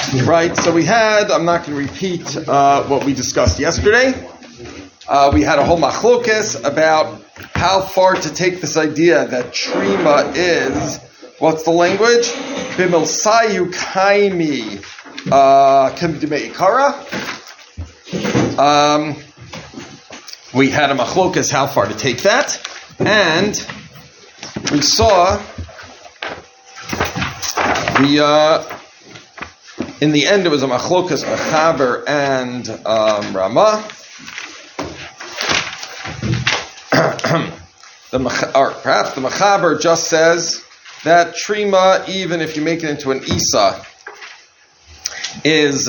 Right, so I'm not going to repeat what we discussed yesterday. We had a whole machlokes about how far to take this idea that trima is, what's the language? Bimilsayu kaimi kimdemeikara. We had a machlokes how far to take that, and we saw in the end, it was a machlokas Mechaber and Ramah. Perhaps the Mechaber just says that trima, even if you make it into an isa, is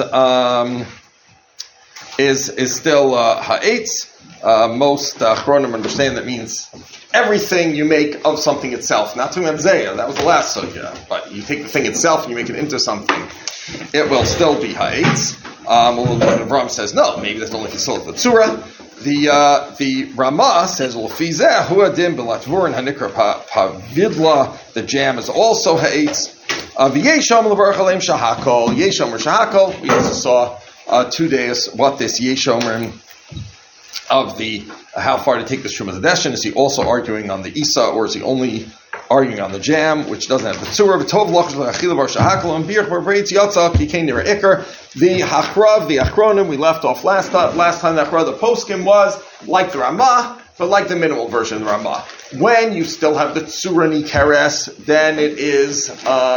still ha'etz. Most achronim understand that means everything you make of something itself, not to memzeya. That was the last sugya. But you take the thing itself and you make it into something, it will still be ha'etz. Avram says no. Maybe that's only if it's still the tzura. The Ramah says l'fizeh huadim b'latvur and hanikra pavidla. The jam is also ha'etz. V'yesham l'barach aleim shahakol. Yesham or shahakol. We also saw 2 days what this yeshomrim of the how far to take this Truma Zadeshin. Is he also arguing on the Isa, or is he only arguing on the Jam, which doesn't have the Tzura? The Hachrav, the Achronim, we left off last time. The Hachrav, the Poskim was like the Ramah, but like the minimal version of the Ramah. When you still have the Tzura Nikeres, then it is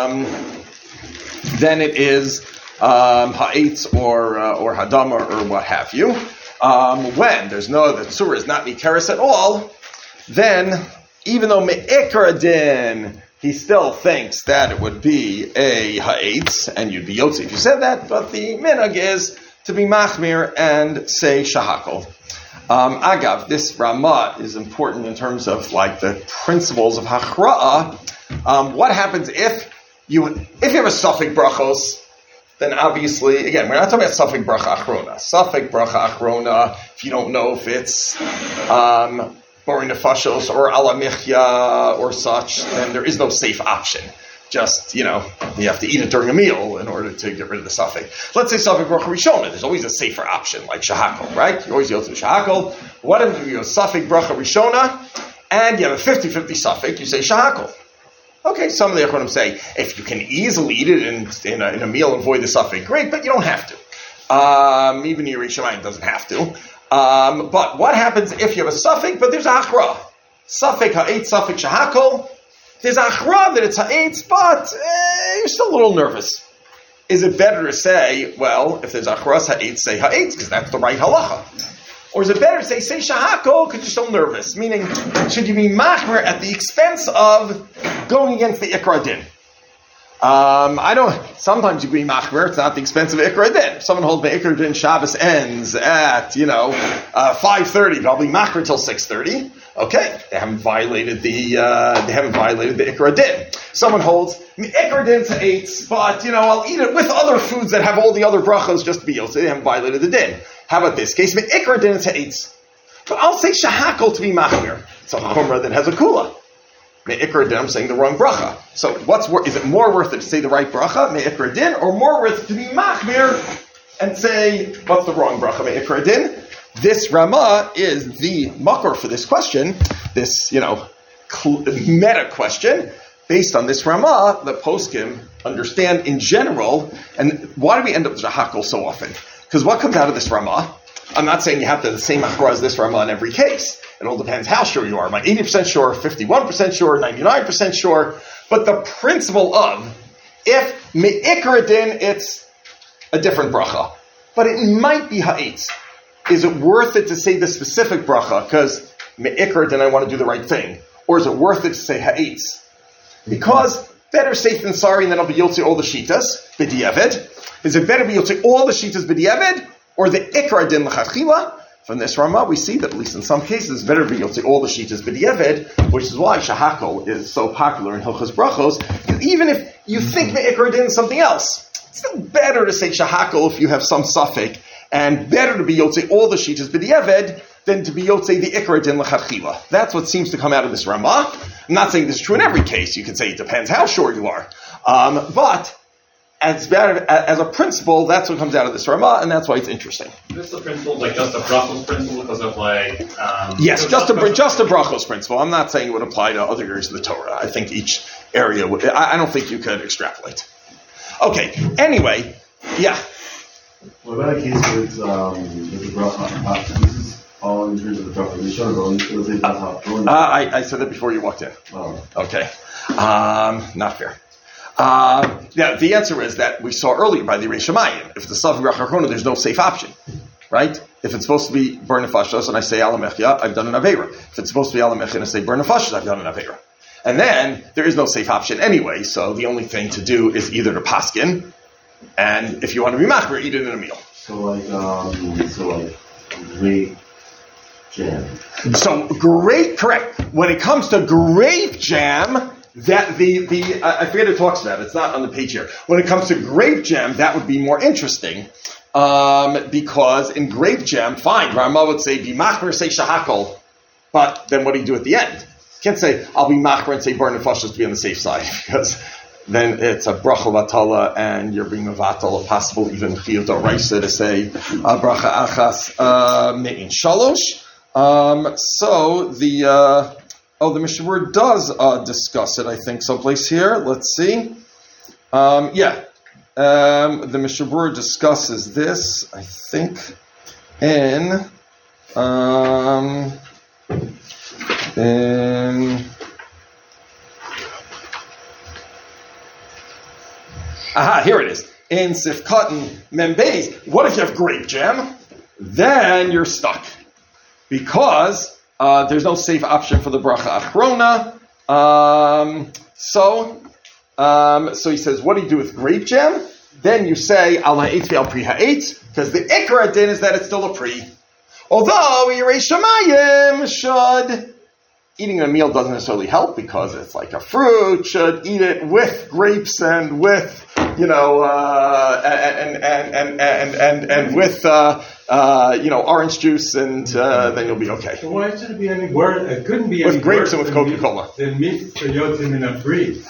Ha'etz or Hadama or what have you. When the tzura is not nikeres at all, then even though me'ikar din, he still thinks that it would be a ha'etz, and you'd be yotzi if you said that, but the minhag is to be machmir and say shahakol. Agav, this Ramah is important in terms of like the principles of hachra'ah. What happens if you have a suffik brachos? Then obviously, again, we're not talking about Safek Bracha Achrona. Safek Bracha Achrona, if you don't know if it's Boring Nefashos or Ala Michya or such, then there is no safe option. Just, you have to eat it during a meal in order to get rid of the Safek. Let's say Safek Bracha Rishona, there's always a safer option, like Shahakol, right? You always go through Shahakol. What if you have Safek Bracha Rishona, and you have a 50-50 Safek, you say Shahakol. Okay, some of the Achronim say, if you can easily eat it in a meal and avoid the suffix, great, but you don't have to. Even your Rishonim doesn't have to. But what happens if you have a suffix, but there's a achra? Suffix ha'etz, suffix shahakol. There's a achra that it's ha'etz, but you're still a little nervous. Is it better to say, well, if there's achras ha'etz, say ha'etz, because that's the right halacha? Or is it better to say shahakol because you're still nervous? Meaning, should you be machmer at the expense of going against the ikra din? Sometimes you be machmer, it's not the expense of ikra din. If someone holds the ikra din, Shabbos ends at, 5:30, but I'll be machmer till 6:30. Okay, they haven't violated the ikra din. Someone holds ikra din to 8, but, I'll eat it with other foods that have all the other brachos just to be, so they haven't violated the din. How about this case? Ikra din to 8. But I'll say shahakol to be machmir. It's a chumrah that has a kula. Ikra din, I'm saying the wrong bracha. So is it more worth it to say the right bracha, ikra din, or more worth it to be machmir and say, what's the wrong bracha, ikra din? This Ramah is the makor for this question, this, meta question. Based on this Ramah, the poskim understand in general, and why do we end up with shahakol so often? Because what comes out of this Ramah, I'm not saying you have to have the same achra as this Ramah in every case. It all depends how sure you are. Am I 80% sure, 51% sure, 99% sure? But the principle of, if me'ikra din, it's a different bracha. But it might be ha'etz. Is it worth it to say the specific bracha? Because me'ikra din, I want to do the right thing. Or is it worth it to say ha'etz? Because better safe than sorry, and then I'll be yotzi all the shitas, b'di'evid. Is it better to be yotzi all the shitas b'di'evid, or the ikra din l'chadchila? From this Ramah, we see that at least in some cases, it's better to be yotzi all the shitas b'di'evid, which is why shahakol is so popular in Hilchos Brachos. Even if you think the ikra din is something else, it's still better to say shahakol if you have some suffix, and better to be yotzi all the shitas b'di'evid than to be yotzi the ikra din l'chadchila. That's what seems to come out of this Ramah. I'm not saying this is true in every case. You could say it depends how sure you are, but as a principle, that's what comes out of this Ramah, and that's why it's interesting. This is the principle, like just a brachos principle, because of like. Yes, just a brachos principle. I'm not saying it would apply to other areas of the Torah. I think each area would. I don't think you could extrapolate. Okay. Anyway, yeah. What about a case where it's the bracha? This is all in terms of the bracha. I said that before you walked in. Oh. Okay. Not fair. Yeah, the answer is that we saw earlier by the Reish Shamayim. If it's a Safi Brach Achrona, there's no safe option, right? If it's supposed to be burn nefashos and I say alamechia, I've done an aveira. If it's supposed to be alamechia and I say burn nefashos, I've done an aveira. And then there is no safe option anyway. So the only thing to do is either to paskin, and if you want to be machmer, eat it in a meal. So grape jam. So correct. When it comes to grape jam. That I forget who talks about it. It's not on the page here. When it comes to grape jam, that would be more interesting, because in grape jam, fine, Rama would say be machmer, say shahakol, but then what do you do at the end? You can't say I'll be machmer and say burn nefashos to be on the safe side, because then it's a bracha vatala and you're being mevatal, a possible even chiyuv d'oraisa to say bracha achas mein shalosh. So the the Mishnah Berurah does discuss it, I think, someplace here. Let's see. The Mishnah Berurah discusses this, I think, in here it is. In Sifkat Membeis. What if you have grape jam? Then you're stuck. Because there's no safe option for the bracha achrona. So he says, what do you do with grape jam? Then you say, al ha'etz ve'al pri ha'etz, because the ikar din is that it's still a pri. Although, Reish Shamayim should, eating a meal doesn't necessarily help because it's like a fruit, should eat it with grapes and with, and with, orange juice, and then you'll be okay. So why should it be any worse? It couldn't be any with grapes worse and with Coca-Cola. Than mitzvah yotzim in a pri.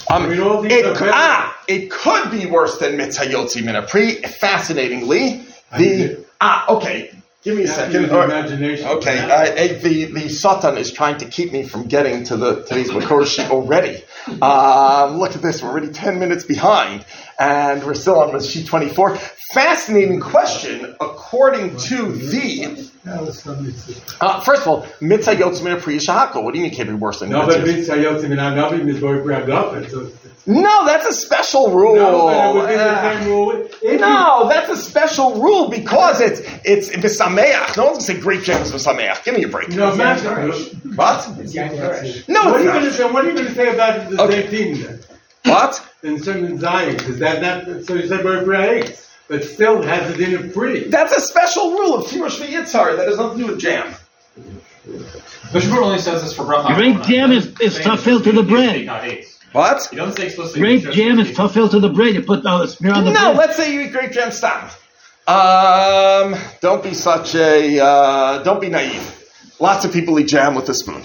It could be worse than mitzvah yotzim in a pri. Fascinatingly, okay. Give me a second. Okay, the Satan is trying to keep me from getting to today's Makor sheet already. Look at this, we're already 10 minutes behind, and we're still on sheet 24. Fascinating question, according to the... first of all, mitzvah yotzim min pri shahako. What do you mean can't be worse than mitzvah? No, but mitzvah yotzim min hanavim is very bragdopet. No, that's a special rule. No, but it would be the same rule. No, that's a special rule because it's v'sameach. No one's going to say grape jam is v'sameach. Give me a break. No, man. What? No, what are you going to say about the same thing then? What? In certain Zion, because that so you said very great, but still has it in a pri. That's a special rule of Tirosh V'Yitzhar that has nothing to do with jam. But Shmuel only says this for bracha. Grape jam is tafel to the bread. What? He doesn't say explicitly. Grape jam is tafel to the bread. You put smear on the bread. No, let's say you eat grape jam. Stop. Don't be such a. Don't be naive. Lots of people eat jam with a spoon.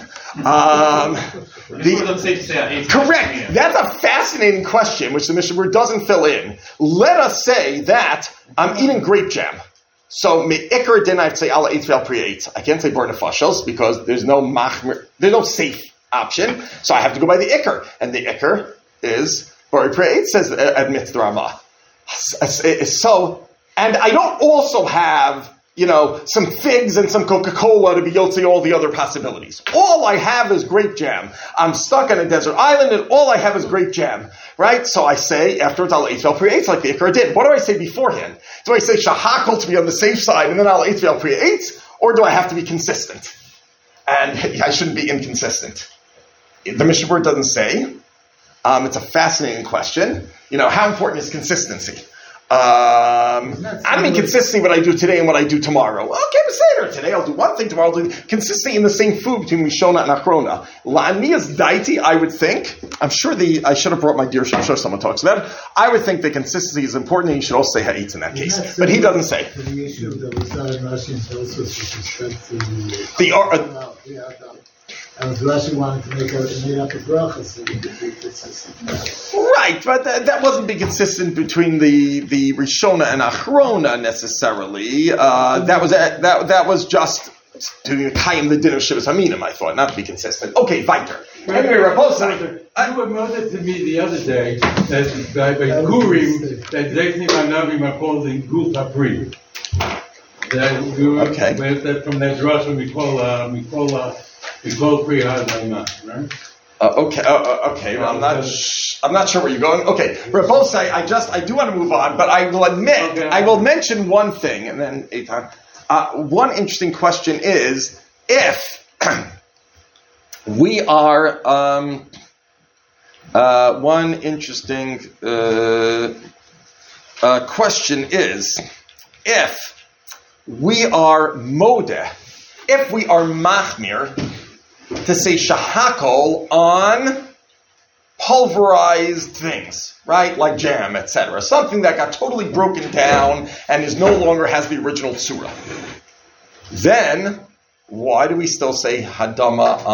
Correct. That's a fascinating question, which the Mishnah Berurah doesn't fill in. Let us say that I'm eating grape jam. So me'ikar din I'd say ala eitz ve'al pri eitz. I can't say burn nefashos because there's no machmer, there's no safe option. So I have to go by the ikar, and the ikar is burn pri eitz, says admits the Ramah. So, and I don't also have some figs and some Coca-Cola to be yotzi all the other possibilities. All I have is grape jam. I'm stuck on a desert island and all I have is grape jam. Right? So I say afterwards, I'll eat ve'al pri eitz like the Ikar did. What do I say beforehand? Do I say shahakol to be on the safe side and then I'll eat ve'al pri eitz? Or do I have to be consistent? And I shouldn't be inconsistent. The Mishnah Berurah doesn't say. It's a fascinating question. How important is consistency? I mean consistency what I do today and what I do tomorrow. Okay, Beseder. Today I'll do one thing, tomorrow I'll do consistency in the same food between Rishona and Achrona. La'aniyas daiti, I would think. I should have brought my dear, I'm sure someone talks about it. I would think that consistency is important and you should also say ha'itz in that case. But he doesn't say. The issue that we saw in Rashi and Tosfos with respect to And Rashi wanted to made up a bracha, so we could be consistent. Right, but that wasn't being consistent between the Rishona and Achrona necessarily. That was just to Kayim the din of Shivas Haminim, I thought, not to be consistent. Okay, weiter. Anyway, Rabbosai. You admitted to me the other day that by Purim, that Zechni Manavim are called in Gul Tapri. Okay. From that drasha we call Pri Hazayma, right? Okay. Well, I'm not sure where you're going. Okay, Rabbosai, I do want to move on, but I will admit, Okay. I will mention one thing, and then Eitan. One interesting question is if we are one interesting question is if we are modeh, if we are machmir to say shahakol on pulverized things, right, like jam, etc., something that got totally broken down and is no longer has the original tzura. Then why do we still say hadama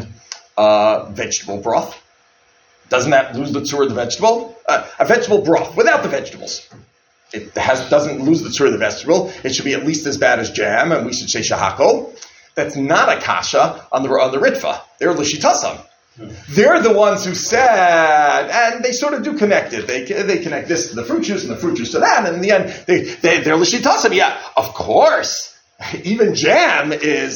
on vegetable broth? Doesn't that lose the tzura of the vegetable? A vegetable broth without the vegetables. It doesn't lose the tzura of the vegetable. It should be at least as bad as jam, and we should say shahakol. That's not a kasha on the Ritva. They're l'shitasam. They're the ones who said, and they sort of do connect it. They connect this to the fruit juice and the fruit juice to that, and in the end, they're l'shitasam. Yeah, of course. Even jam is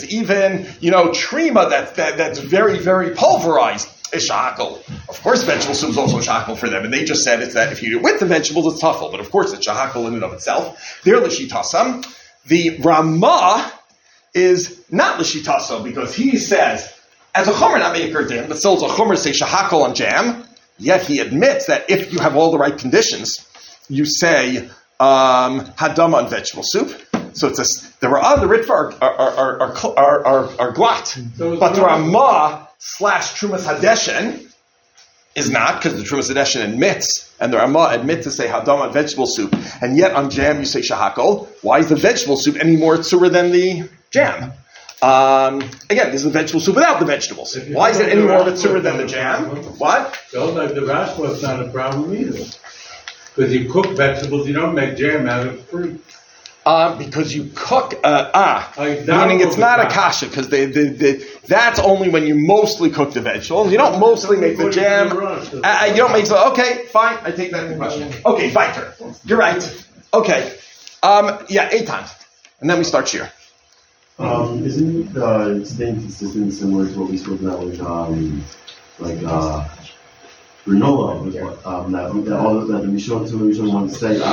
trima that's very, very pulverized is shahakol. Of course, vegetable soup is also shahakol for them, and they just said it's that if you do it with the vegetables, it's tafel. But of course, it's shahakol in and of itself. They're l'shitasam. The Ramah is not l'shitasam because he says, as a chomer not meikar din, but still as a chomer say shahakol on jam. Yet he admits that if you have all the right conditions, you say hadama on vegetable soup. So it's the Ritva are glat, but the Ramah / Trumas Hadeshen is not, because the Trumas Hadeshen admits, and the Ramah admits to say hadama on vegetable soup, and yet on jam you say shahakol. Why is the vegetable soup any more tzura than the jam? Again, this is the vegetable soup without the vegetables. Why is it any more of a tzura than the jam? What? So like the rashba is not a problem either. Because you cook vegetables, you don't make jam out of fruit. Because you cook, meaning it's not a kasha, because that's only when you mostly cook the vegetables. You don't mostly make the jam. You don't make okay, fine, I take that in question. Okay, weiter. You're right. Okay. Eitan. And then we start shir. Isn't staying consistent similar to what we spoke about with granola? That the Rishon wants to say,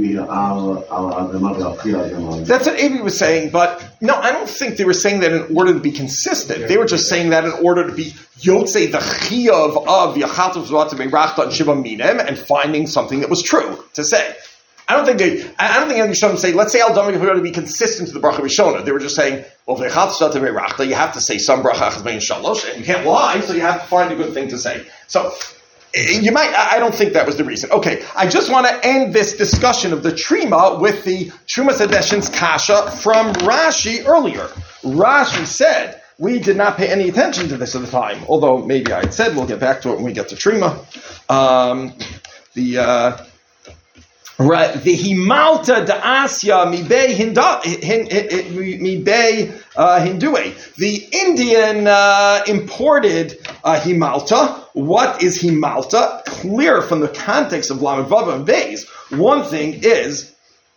that's what Avi was saying, but no, I don't think they were saying that in order to be consistent. They were just saying that in order to be yotzei the chiyuv of Yachatov Zvat Meirachta and Shiva Minem and finding something that was true to say. I don't think any Rishonim say, let's say Al-Dama to be consistent to the bracha Rishona. They were just saying, well, V'echatz Shata Meirachta, you have to say some bracha Achaz Bein Shalosh, and you can't lie, so you have to find a good thing to say. So, I don't think that was the reason. Okay, I just want to end this discussion of the Trima with the Trumas Hadeshen's kasha from Rashi earlier. Rashi said, we did not pay any attention to this at the time, although maybe I had said we'll get back to it when we get to Trima. The himalta da Asya mibei hindue. The Indian imported himalta. What is himalta? Clear from the context of Lamed Vav and Beis. One thing is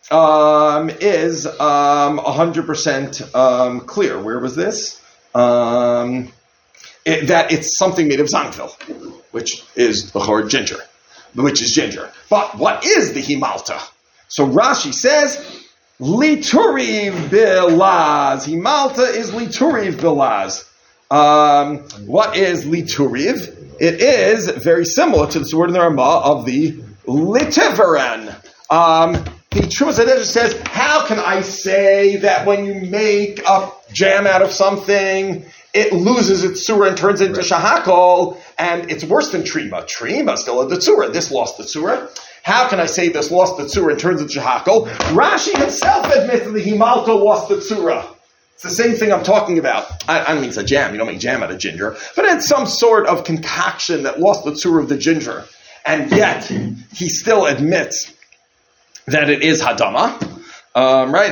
100% clear. Where was this? That it's something made of zanfil, which is the chor ginger. Which is ginger. But what is the himalta? So Rashi says, lituriv bilaz. Himalta is lituriv bilaz. What is lituriv? It is very similar to the word in the Ramah of the litiveran. The Trumas Hadeshen says, how can I say that when you make a jam out of something, it loses its tzura and turns into shahakol, and it's worse than trima. Trima still had the tzura. This lost the tzura. How can I say this lost the tzura and turns into shahakol? Rashi himself admits that the himalta lost the tzura. It's the same thing I'm talking about. I don't mean it's a jam. You don't make jam out of ginger. But it's some sort of concoction that lost the tzura of the ginger. And yet, he still admits that it is hadama. Right?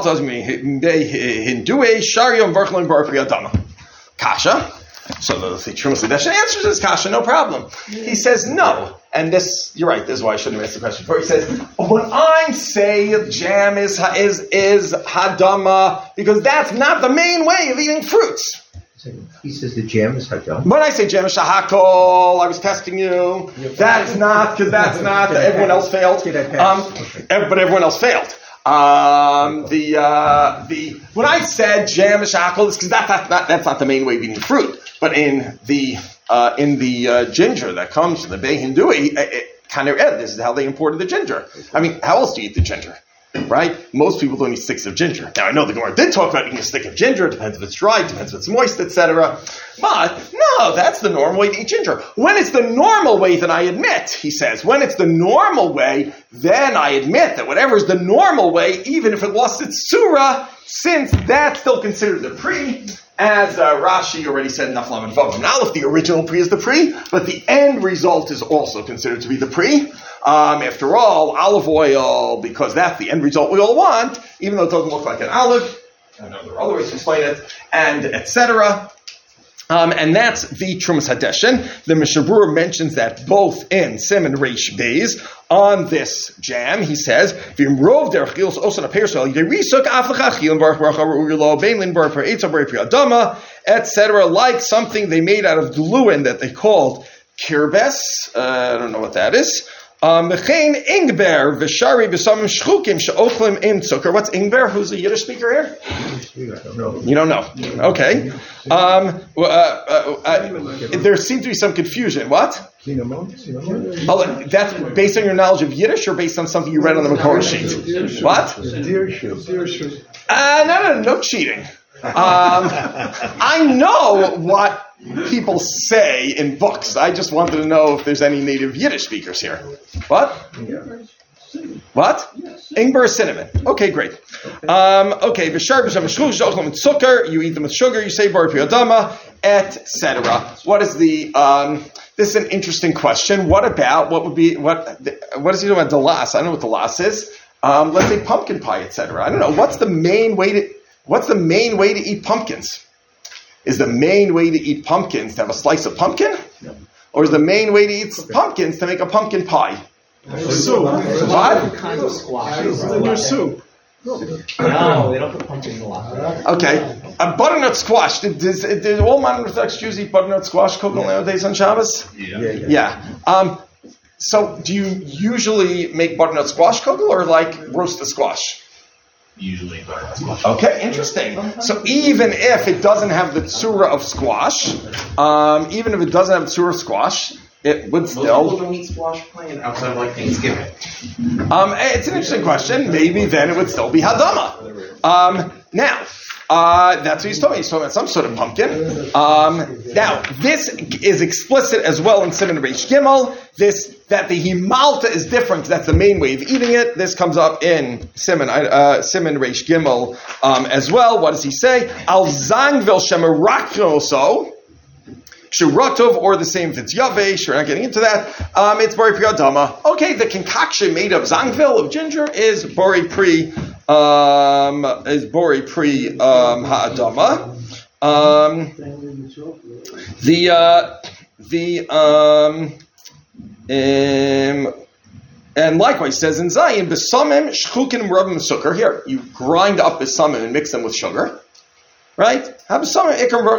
Kasha. So the Trumas Hadeshin answers this kasha, no problem. He says no. And this, you're right, this is why I shouldn't have asked the question before. He says, when I say jam is hadama, because that's not the main way of eating fruits. He says the jam is hadama. When I say jam is shahakol, I was testing you. That's not, because that's not, everyone else failed. But everyone else failed. When I said jam is shahakol, it's because that's not the main way of eating fruit. But in the ginger that comes from the Bey Hindui, this is how they imported the ginger. I mean, how else do you eat the ginger? Right? Most people don't eat sticks of ginger. Now, I know the Gemara did talk about eating a stick of ginger. It depends if it's dry, it depends if it's moist, etc. But, no, that's the normal way to eat ginger. When it's the normal way, then I admit, he says, when it's the normal way, then I admit that whatever is the normal way, even if it lost its surah, since that's still considered the pri, as Rashi already said in Naflam and Vav. Now, if the original pri is the pri, but the end result is also considered to be the pri. After all, olive oil, because that's the end result we all want, even though it doesn't look like an olive. I know there are other ways to explain it, and etc. And that's the Trumas Hadeshin. The Mishnah Berurah mentions that both in Siman Reish Beis on this jam. He says, "V'imrov derech gilos osan apersel yirisuk aflachachil and barach urlo beinlin barach for eitzah barach adama, etc." Like something they made out of gluin that they called kirbes. I don't know what that is. Mechein ingber v'shari b'samim shchukim she'ochlim in zucker. What's ingber? Who's a Yiddish speaker here? I don't know. You don't know. Okay. There seems to be some confusion. What? Oh, that's based on your knowledge of Yiddish or based on something you read on the Makor sheet? What? No cheating. I know what people say in books. I just wanted to know if there's any native Yiddish speakers here. What? What? Ingber is cinnamon. Okay, great. Okay, sugar. You eat them with sugar. You say bar piyadama, etc. What is the? This is an interesting question. What about what is he talking about? Dalas. I don't know what dalas is. Let's say pumpkin pie, etc. I don't know. What's the main way to eat pumpkins? Is the main way to eat pumpkins to have a slice of pumpkin? No. Or is the main way to eat pumpkins to make a pumpkin pie? Soup. What? Kinds of squash. In your soup. No, they don't put pumpkin in a lot. Okay. Butternut squash. Did all modern Orthodox Jews eat butternut squash kugel nowadays on Shabbos? Yeah. So do you usually make butternut squash kugel or like roast the squash? Usually butternut squash. Okay, interesting. So even if it doesn't have the tzura of squash, it would still. Most people don't eat squash playing outside of like Thanksgiving. It's an interesting question. Maybe then it would still be hadama. Now, that's what he's talking. He's talking about some sort of pumpkin. Now, this is explicit as well in Siman Reish Gimel. That the himalta is different. That's the main way of eating it. This comes up in Siman Reish Gimel as well. What does he say? Al zangvil shemaraknoso. Shurotov, or the same if it's yavesh. We're not getting into that. It's bori pri adama. Okay, the concoction made of zangvil, of ginger, is bori pri ha'adama. And likewise says in Zayin, besamim shchukin rabim sukkar. Here, you grind up besamim and mix them with sugar. Right? The summer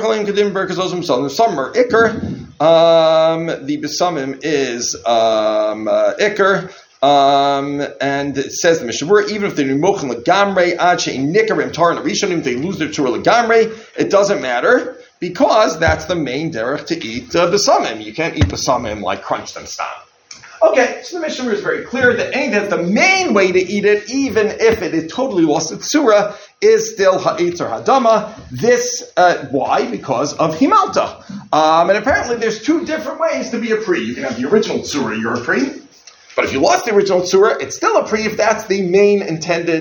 ikr. The besamim is ikr. And it says the Mishnah Berurah, even if they're mochin legamrei ad she'in nikarim tar and rishonim, they lose their tzura legamrei. It doesn't matter because that's the main derech to eat besamim. You can't eat besamim like crunch them stop. Okay, so the Mishnah Berurah is very clear that the main way to eat it, even if it is totally lost its surah, is still ha'etz or hadama. This, why? Because of himalta. And apparently there's two different ways to be a pri. You can have the original tzura, you're a pri. But if you lost the original tzura, it's still a pri if that's the main intended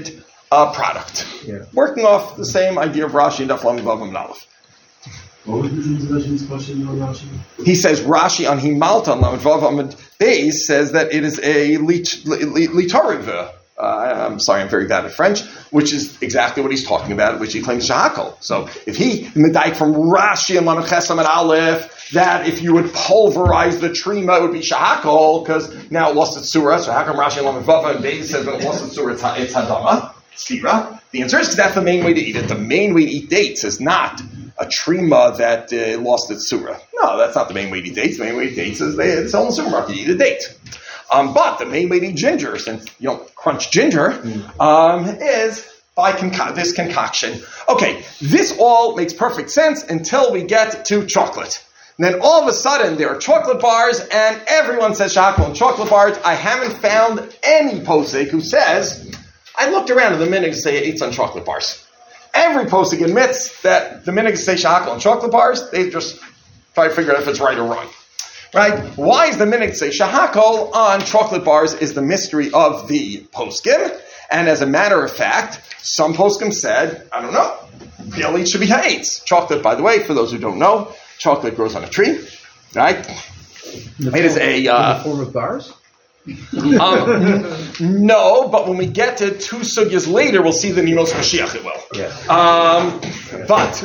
product. Yeah. Working off the same idea of Rashi and Daf Lamed Vav Amud Aleph. What was the translation's question on Rashi? He says Rashi on Himalta on Lamed Vav Amud Beis says that it is a litariv. I'm sorry, I'm very bad at French, which is exactly what he's talking about, which he claims shahakol. So if he medayik from Rashi and Lamed Ches Amud Aleph that if you would pulverize the trima, it would be shahakol, because now it lost its surah. So how come Rashi and Lamed Vav Amud Beis says that it lost its surah, it's hadama, sira? The answer is because that's the main way to eat it. The main way to eat dates is not a trima that lost its surah. No, that's not the main way to eat dates. The main way to eat dates is they sell in the supermarket. You eat a date. But the main way to eat ginger, since you don't crunch ginger, is by this concoction. Okay, this all makes perfect sense until we get to chocolate. And then all of a sudden there are chocolate bars, and everyone says shahakol and chocolate bars. I haven't found any posek who says, I looked around and the minhag say it eats on chocolate bars. Every posek admits that the minhag say shahakol and chocolate bars. They just try to figure out if it's right or wrong. Right? Why is the minhag say shahakol on chocolate bars is the mystery of the poskim. And as a matter of fact, some poskim said, I don't know, it should be ha'etz. Chocolate, by the way, for those who don't know, chocolate grows on a tree. Right? It is a... in the form of bars? No, but when we get to two sugyas later, we'll see the Nimos Mashiach it will. Yeah. But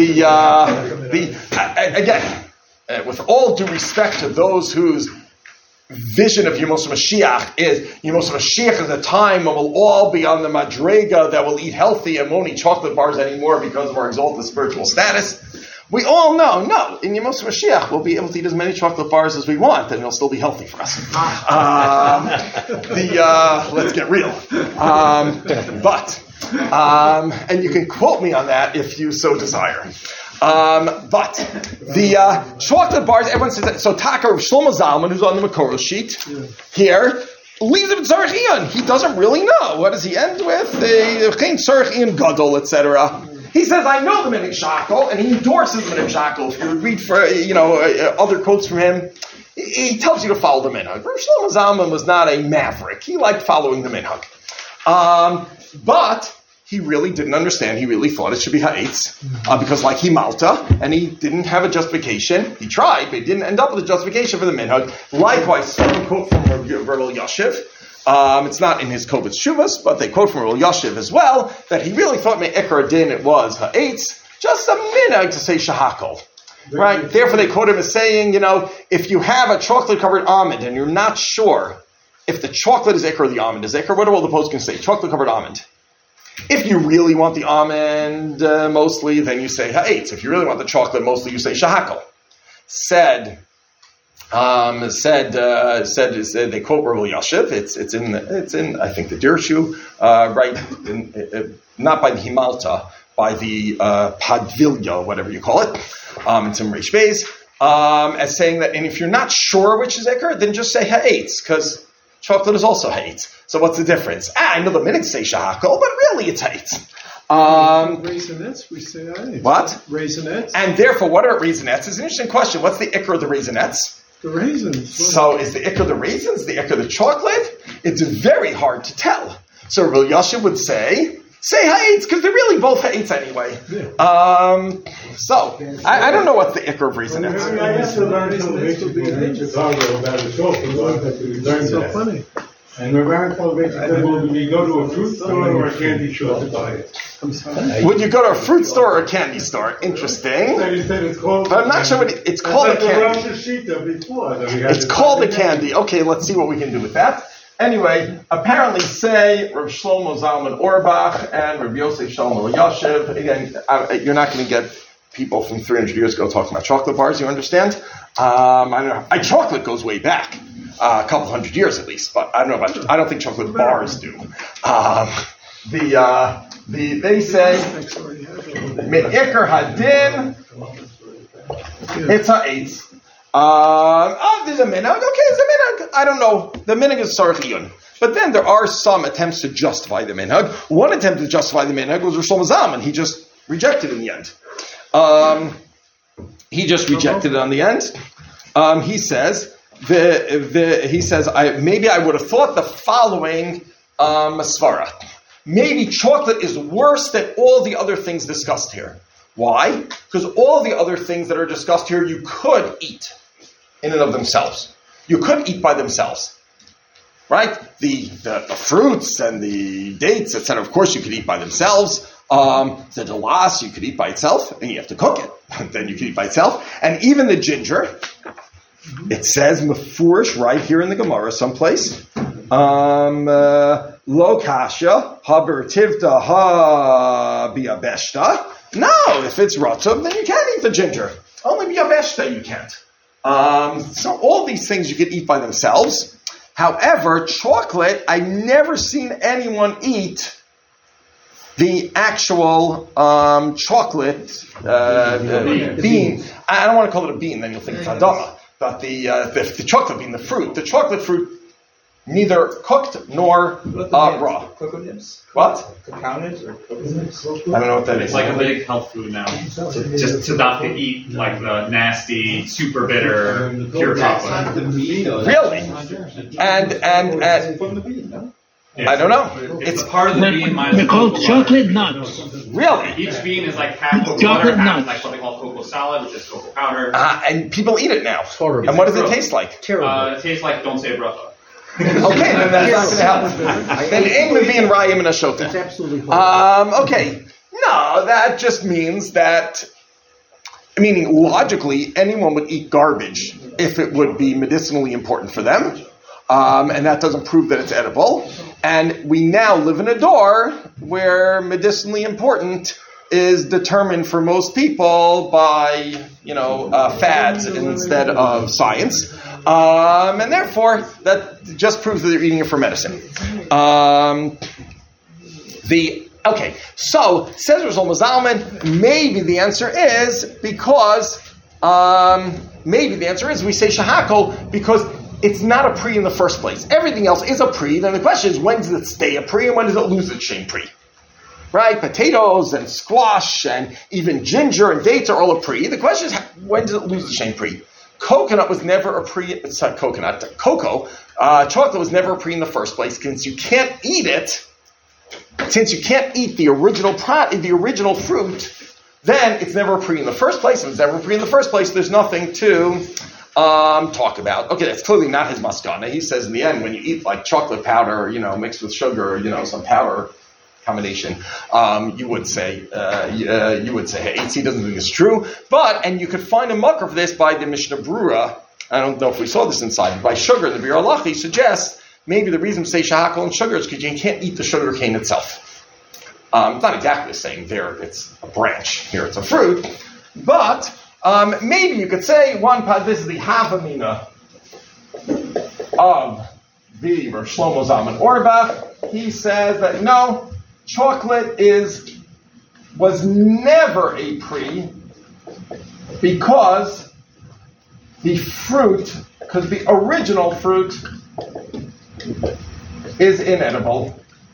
again, with all due respect to those whose vision of Yemos Mashiach is Yemos Mashiach is a time when we'll all be on the madrega that will eat healthy and won't eat chocolate bars anymore because of our exalted spiritual status. We all know, no, in Yemos Mashiach we'll be able to eat as many chocolate bars as we want and it'll still be healthy for us. Let's get real. And you can quote me on that if you so desire. But the chocolate bars, everyone says that. So Taka Rav Shlomo Zalman, who's on the Makoros sheet here, leaves it with Tzarech Ian. He doesn't really know. What does he end with? Tzarech Ian Gadol, etc. He says, I know the minhag shahakol, and he endorses the minhag shahakol. If you would read for other quotes from him, he tells you to follow the minhag. Rav Shlomo Zalman was not a maverick. He liked following the minhag. But he really didn't understand. He really thought it should be ha'etz, because like Himalta, and he didn't have a justification. He tried, but he didn't end up with a justification for the minhag. Likewise, some quote from Rav Yashiv. It's not in his Kovitz Shuvas, but they quote from Rav Yashiv as well, that he really thought me'ikar din it was ha'etz, just a minhag to say shahakol. Right? Therefore they quote him as saying, if you have a chocolate-covered almond and you're not sure if the chocolate is ikar or the almond is ikar, what do all the poskim say? Chocolate-covered almond. If you really want the almond mostly, then you say ha'etz. If you really want the chocolate mostly, you say shahakol. Said they quote Rav Yashiv. It's in I think the Dirshu, right? Not by the Himalta, by the Padvilya, whatever you call it. It's in Reish Beis, as saying that, and if you're not sure which is ikar, then just say ha'etz, because chocolate is also ha'etz. So what's the difference? I know the minhag say shahakol, but really it's ha'etz. Raisinets, we say ha'etz. What? Raisinets. And therefore, what are raisinets? It's an interesting question. What's the ikar of the raisinets? The raisins. So is the ikar the raisins, the ikar the chocolate? It's very hard to tell. So Rav Yashiv would say ha'etz, because they're really both ha'etz anyway. Yeah. I don't know what the ikar of raisinets. I used to learn in Chicago about the chocolate bar that we learned So that. funny. And my parents told me, well, when you go to a fruit store or a candy store to buy it. Would you go to a fruit store or a candy store? Interesting. So you said it's called. But I'm not sure what it's called. A candy. It's called a candy. Okay, let's see what we can do with that. Anyway, apparently say Rav Shlomo Zalman Auerbach and Rav Yosef Shalom Yashiv. Again, you're not going to get people from 300 years ago talking about chocolate bars, you understand? I don't know. Chocolate goes way back. A couple hundred years at least, but I don't think chocolate bars do. They say Me'ikar Hadin, it's ha'etz. There's a minhag. Okay, it's a minhag. I don't know. The minhag is Tzarech Iyun. But then there are some attempts to justify the minhag. One attempt to justify the minhag was Rav Shlomo Zalman. He just rejected it in the end. He just rejected it on the end. He says. Maybe I would have thought the following Masvara. maybe chocolate is worse than all the other things discussed here. Why? Because all the other things that are discussed here you could eat in and of themselves. You could eat by themselves. Right? The fruits and the dates, etc., of course you could eat by themselves. The dalas you could eat by itself, and you have to cook it. Then you can eat by itself. And even the ginger, it says mefurish right here in the Gemara someplace. Lo kasha haber tivta ha biabeshta. No, if it's ratzum, then you can't eat the ginger. Only biabeshta you can't. So all these things you could eat by themselves. However, chocolate, I've never seen anyone eat the actual chocolate bean. I don't want to call it a bean, then you'll think it's adama. But the chocolate bean, the chocolate fruit, neither cooked nor raw. Cocoa nibs? What? Cacao nibs or cocoa nibs? I don't know what that It's is. like a big health food now. Just to not to eat like the nasty, super bitter, pure chocolate. Really? And From the bean, no? Yeah. I don't know. It's part of the bean minus They're the called cocoa chocolate butter. nuts. Really? Each bean is like half cocoa Chocolate butter, half nuts. like something called cocoa salad, which is cocoa powder. And people eat it now. Horrible. And what does it taste like? Terrible. It tastes like don't say bracha. Okay, then that's not going to help. Then aim the being rayim and It's ashota. absolutely horrible. Okay. No, that just means that, meaning logically, anyone would eat garbage if it would be medicinally important for them. And that doesn't prove that it's edible. And we now live in a door where medicinally important is determined for most people by, fads instead of science. And therefore, that just proves that they're eating it for medicine. So, says Rosh Zalman, maybe the answer is because, we say shahakol because it's not a pri in the first place. Everything else is a pri. Then the question is, when does it stay a pri and when does it lose its shame pri? Right? Potatoes and squash and even ginger and dates are all a pri. The question is, when does it lose the shame pri? Coconut was never a pri. It's not coconut. Cocoa. Chocolate was never a pri in the first place. Since you can't eat it, since you can't eat the original fruit, then it's never a pri in the first place. And it's never a pri in the first place. There's nothing to talk about. Okay, that's clearly not his maskana. He says in the end, when you eat like chocolate powder, mixed with sugar, some powder combination, you would say, hey, he doesn't think it's true. And you could find a makar for this by the Mishnah Brura. I don't know if we saw this inside, but by sugar, the Bir Alachi suggests maybe the reason we say shahakal and sugar is because you can't eat the sugar cane itself. It's not exactly the same. There, it's a branch. Here, it's a fruit. But maybe you could say this is the Havamina of the Rosh Shlomo Zalman Auerbach. He says that no, chocolate was never a pri because the original fruit is inedible.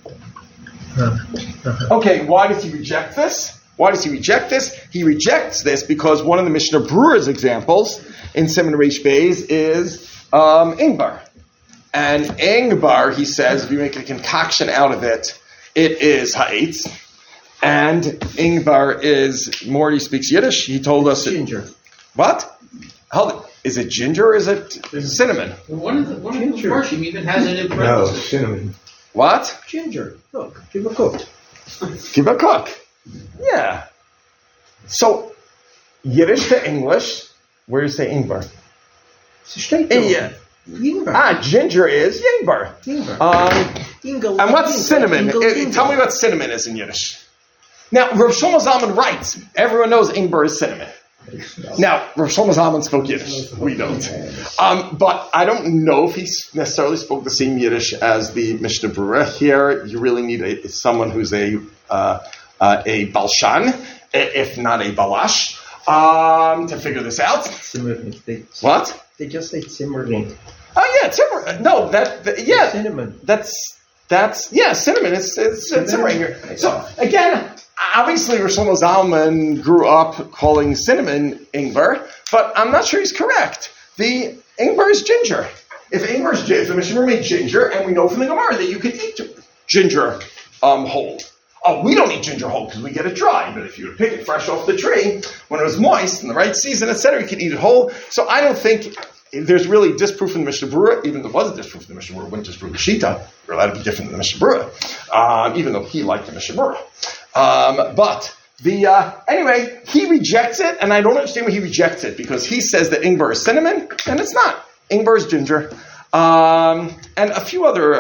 Okay, why does he reject this? He rejects this because one of the Mishnah Brura's examples in Siman Reish Beis is ingbar. And ingbar, he says, if you make a concoction out of it, it is ha'etz. And ingbar is, Morty speaks Yiddish, he told us... Ginger. What? Hold it. Is it ginger or is it cinnamon? One of the Farshim even has it in No, parentheses. cinnamon. What? Ginger. Look, give a cooked. Give a cook. Yeah. So, Yiddish to English, where do you say ingbar? Straight Yeah. Ingwer. Ginger is yingbar. Ingwer. And what's cinnamon? Tell me what cinnamon is in Yiddish. Now, Rav Shlomo Zalman writes, everyone knows ingbar is cinnamon. Now, Rav Shlomo Zalman spoke Yiddish. We don't. But I don't know if he necessarily spoke the same Yiddish as the Mishnah Brura. Here, you really need someone who's a balshan, if not a balash, to figure this out. What? They just say Zimmerling. Oh yeah, cinnamon. No, yeah, Cinnamon. That's cinnamon. It's cinnamon here. So again, obviously, Rosh Shlomo Zalman grew up calling cinnamon ingbar, but I'm not sure he's correct. The ingbar is ginger. If the Mishnah made ginger, and we know from the Gemara that you could eat ginger whole. Oh, we don't eat ginger whole because we get it dry. But if you would pick it fresh off the tree, when it was moist, in the right season, etc., you could eat it whole. So I don't think there's really disproof in the Mishnah Berurah. Even if there was a disproof in the Mishnah Berurah, wouldn't disprove the Shita. You're allowed to be different than the Mishnah Berurah, even though he liked the Mishnah Berurah. But anyway, he rejects it, and I don't understand why he rejects it, because he says that ingber is cinnamon, and it's not. Ingber is ginger. And a few other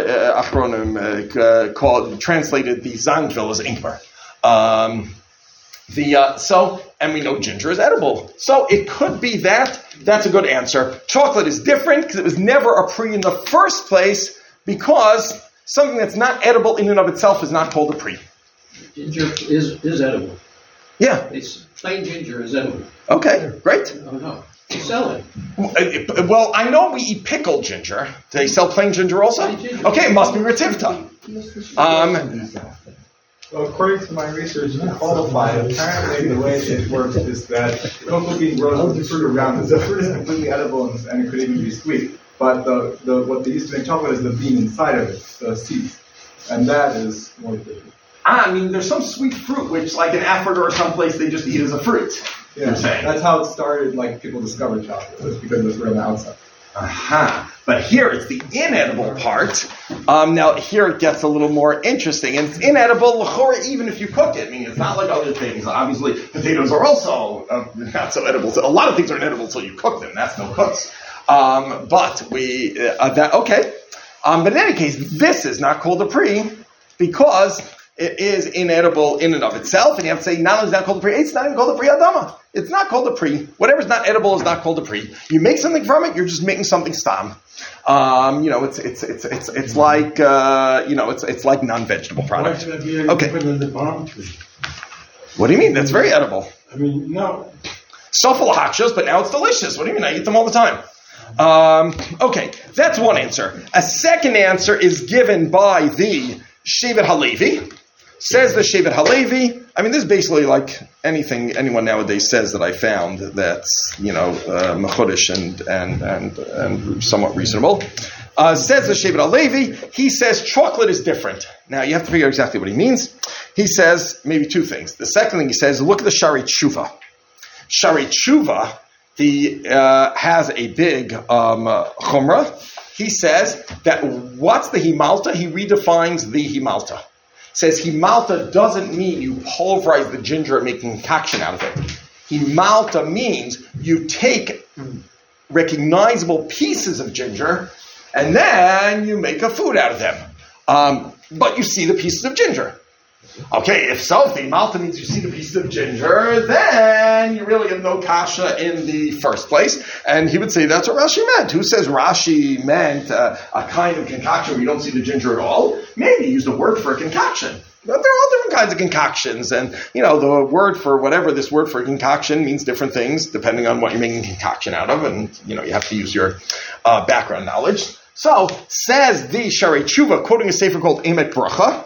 achronim translated the Zangvil as ingber. And we know ginger is edible. So it could be that. That's a good answer. Chocolate is different because it was never a pri in the first place, because something that's not edible in and of itself is not called a pri. Ginger is edible. Yeah. It's plain ginger is edible. Okay, great. Oh no. They sell it. Well, I know we eat pickled ginger. Do they sell plain ginger also? Plain ginger. Okay, it must be retivta. Well, according to my research in Qualified, apparently the way it works is that cocoa bean grows the fruit around it. The fruit is completely edible and it could even be sweet. But what they used to make chocolate is the bean inside of it, the seeds. And that is more difficult. I mean, there's some sweet fruit which, like in Africa or someplace, they just eat as a fruit. Yeah, you're saying. That's how it started, like people discovered chocolate. It's because it's around the outside. Aha. But here it's the inedible part. Now here it gets a little more interesting. And it's inedible, l'chora, even if you cook it. I mean, it's not like other things. Obviously, potatoes are also not so edible. A lot of things are inedible until you cook them. That's no cooks. But in any case, this is not called a pri because it is inedible in and of itself. And you have to say, not only is it not called a pri, it's not even called a pri adama. It's not called a pri. Whatever's not edible is not called a pri. You make something from it, you're just making something stam. It's like it's like non-vegetable product. Okay. What do you mean? That's very edible. I mean, no. Stuff full of hachshos, but now it's delicious. What do you mean? I eat them all the time. Okay, that's one answer. A second answer is given by the Shevet Halevi. Says the Shevet Halevi. I mean, this is basically like anything anyone nowadays says that I found that's mechodish and somewhat reasonable. Says the Shevet Halevi. He says chocolate is different. Now you have to figure out exactly what he means. He says maybe two things. The second thing he says, look at the Shari Tshuva. Shari Tshuva, he has a big chumrah. He says that what's the himalta? He redefines the himalta. Says himalta doesn't mean you pulverize the ginger and make a concoction out of it. Himalta means you take recognizable pieces of ginger and then you make a food out of them. But you see the pieces of ginger. Okay, if so, if the himalta means you see the pieces of ginger, then you really have no kasha in the first place. And he would say that's what Rashi meant. Who says Rashi meant a kind of concoction where you don't see the ginger at all? Maybe he used a word for a concoction. But there are all different kinds of concoctions. And, the word for whatever this word for concoction means different things depending on what you're making a concoction out of. And, you have to use your background knowledge. So, says the Shari Tshuva, quoting a sefer called Emek Bracha,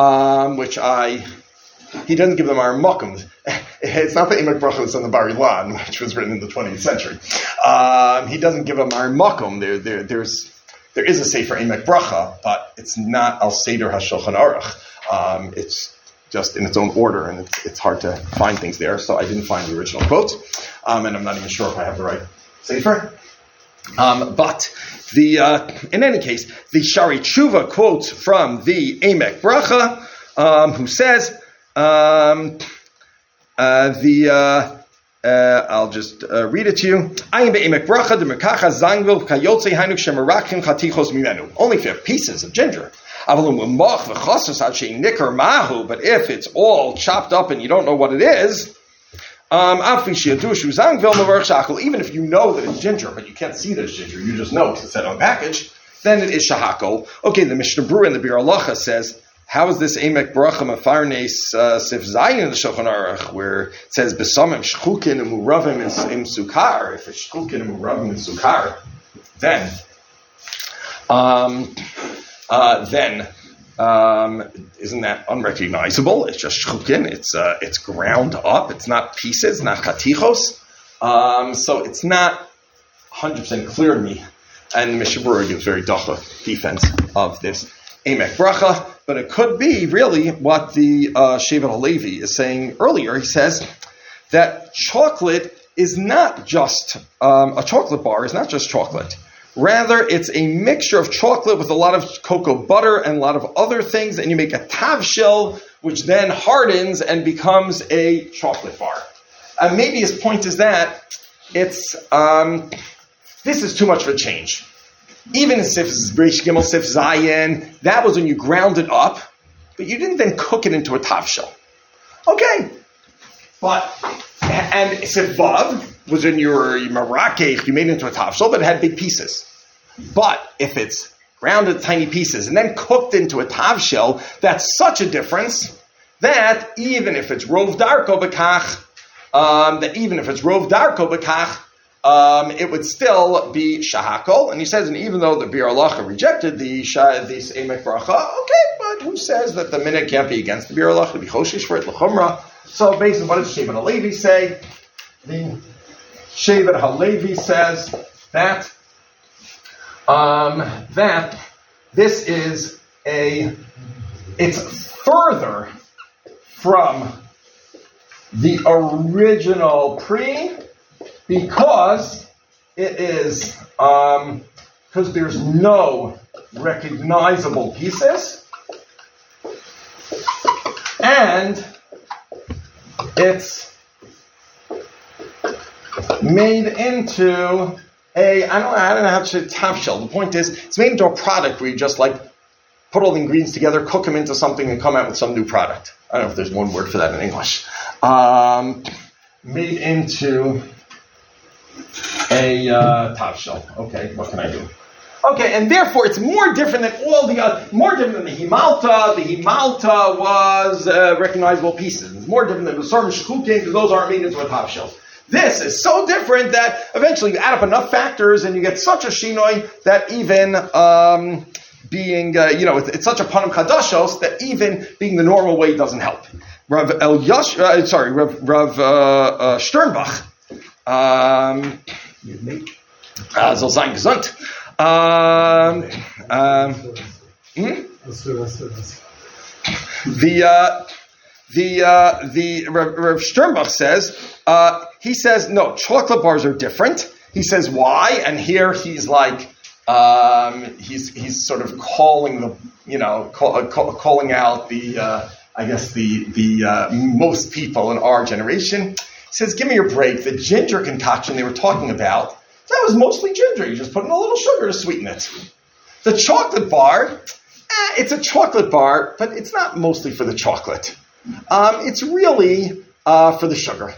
he doesn't give them our Mokum. It's not the Emek Bracha that's on the Bar Ilan, which was written in the 20th century. He doesn't give them our Mokum. There is a Sefer Emek Bracha, but it's not Al Seder HaShulchan Aruch. It's just in its own order, and it's hard to find things there, so I didn't find the original quote, and I'm not even sure if I have the right Sefer. But in any case, the Shari Tshuva quotes from the Emek Bracha, who says, I'll just read it to you. Only if you have pieces of ginger. But if it's all chopped up and you don't know what it is, even if you know that it's ginger, but you can't see that it's ginger, you just know because it's said on the package, then it is shahakol. Okay, the Mishnah Berurah in the Bir Halacha says, how is this Emek Bracha Mefarnes Sif Zayin in the Shulchan Aruch, where it says Besamim Shchukin and Muravim in Sukar? If it's Shchukin and Muravim in Sukar, then isn't that unrecognizable? It's just shchukin. It's ground up. It's not pieces, not chatichos. So it's not 100% clear to me. And Mishnah Berurah gives very dacha defense of this emek bracha, but it could be really what the Shevet HaLevi is saying earlier. He says that chocolate is not just, a chocolate bar is not just chocolate. Rather, it's a mixture of chocolate with a lot of cocoa butter and a lot of other things, and you make a tavshil, which then hardens and becomes a chocolate bar. And maybe his point is that it's, this is too much of a change. Even in Reish Gimel Sif Zayin, that was when you ground it up, but you didn't then cook it into a tavshil. Okay. And Sif Vav was when you were Marakeh, you made it into a tavshil, but it had big pieces. But if it's ground into tiny pieces and then cooked into a tavshil, that's such a difference that even if it's rov darko b'kach, it would still be shahakol. And he says, and even though the Bir Halacha rejected this emek bracha, okay, but who says that the minhag can't be against the Bir Halacha to be choshish for it l'chumra? So basically, what does Shevet HaLevi say? The Shevet HaLevi says that that this is it's further from the original pre, because it is because there's no recognizable pieces, and it's made into I don't know how to say tavshil. The point is, it's made into a product where you just like put all the ingredients together, cook them into something, and come out with some new product. I don't know if there's one word for that in English. Made into a tavshil. Okay, what can I do? Okay, and therefore it's more different than all the other, more different than the himalta. The himalta was recognizable pieces. It's more different than the sarm shchukim, because those aren't made into a tavshil. This is so different that eventually you add up enough factors and you get such a shinoi that even being, it's such a panim chadashos that even being the normal way doesn't help. Rav Sternbach, soll sein gesund. The Rav Sternbach says, he says, no, chocolate bars are different. He says, why? And here he's like, he's sort of calling the, calling out the, the most people in our generation. He says, give me your break. The ginger concoction they were talking about, that was mostly ginger. You just put in a little sugar to sweeten it. The chocolate bar, it's a chocolate bar, but it's not mostly for the chocolate. It's really for the sugar.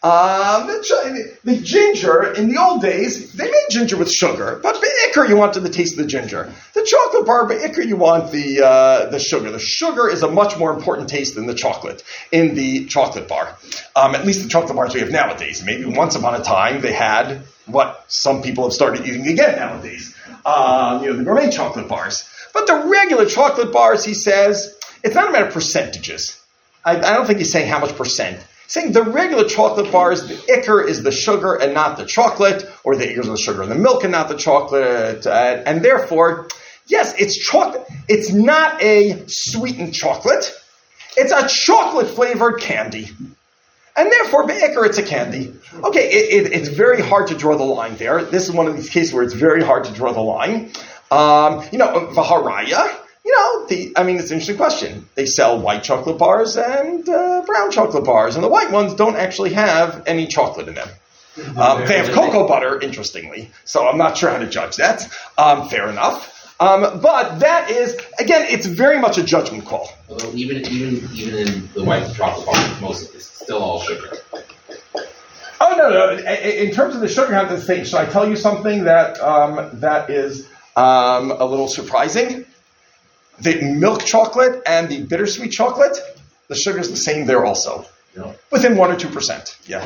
The ginger, in the old days, they made ginger with sugar, but be'ikr you wanted the taste of the ginger. The chocolate bar, be'ikr you want the sugar. The sugar is a much more important taste than the chocolate in the chocolate bar. At least the chocolate bars we have nowadays. Maybe once upon a time they had what some people have started eating again nowadays. The gourmet chocolate bars. But the regular chocolate bars, he says, it's not a matter of percentages. I don't think he's saying how much percent. He's saying the regular chocolate bars, the ikr is the sugar and not the chocolate, or the ikr is the sugar and the milk and not the chocolate, and therefore, yes, it's chocolate. It's not a sweetened chocolate. It's a chocolate-flavored candy. And therefore, be'ikr, it's a candy. Okay, it's very hard to draw the line there. This is one of these cases where it's very hard to draw the line. Vaharaya, it's an interesting question. They sell white chocolate bars and brown chocolate bars, and the white ones don't actually have any chocolate in them. They have cocoa butter, interestingly, so I'm not sure how to judge that. Fair enough. But that is, again, it's very much a judgment call. Although even in the white chocolate bar, most of it's still all sugar. Oh, no. In terms of the sugar content thing, should I tell you something that is a little surprising? The milk chocolate and the bittersweet chocolate, the sugar is the same there also. Yeah. Within 1 or 2%. Yeah.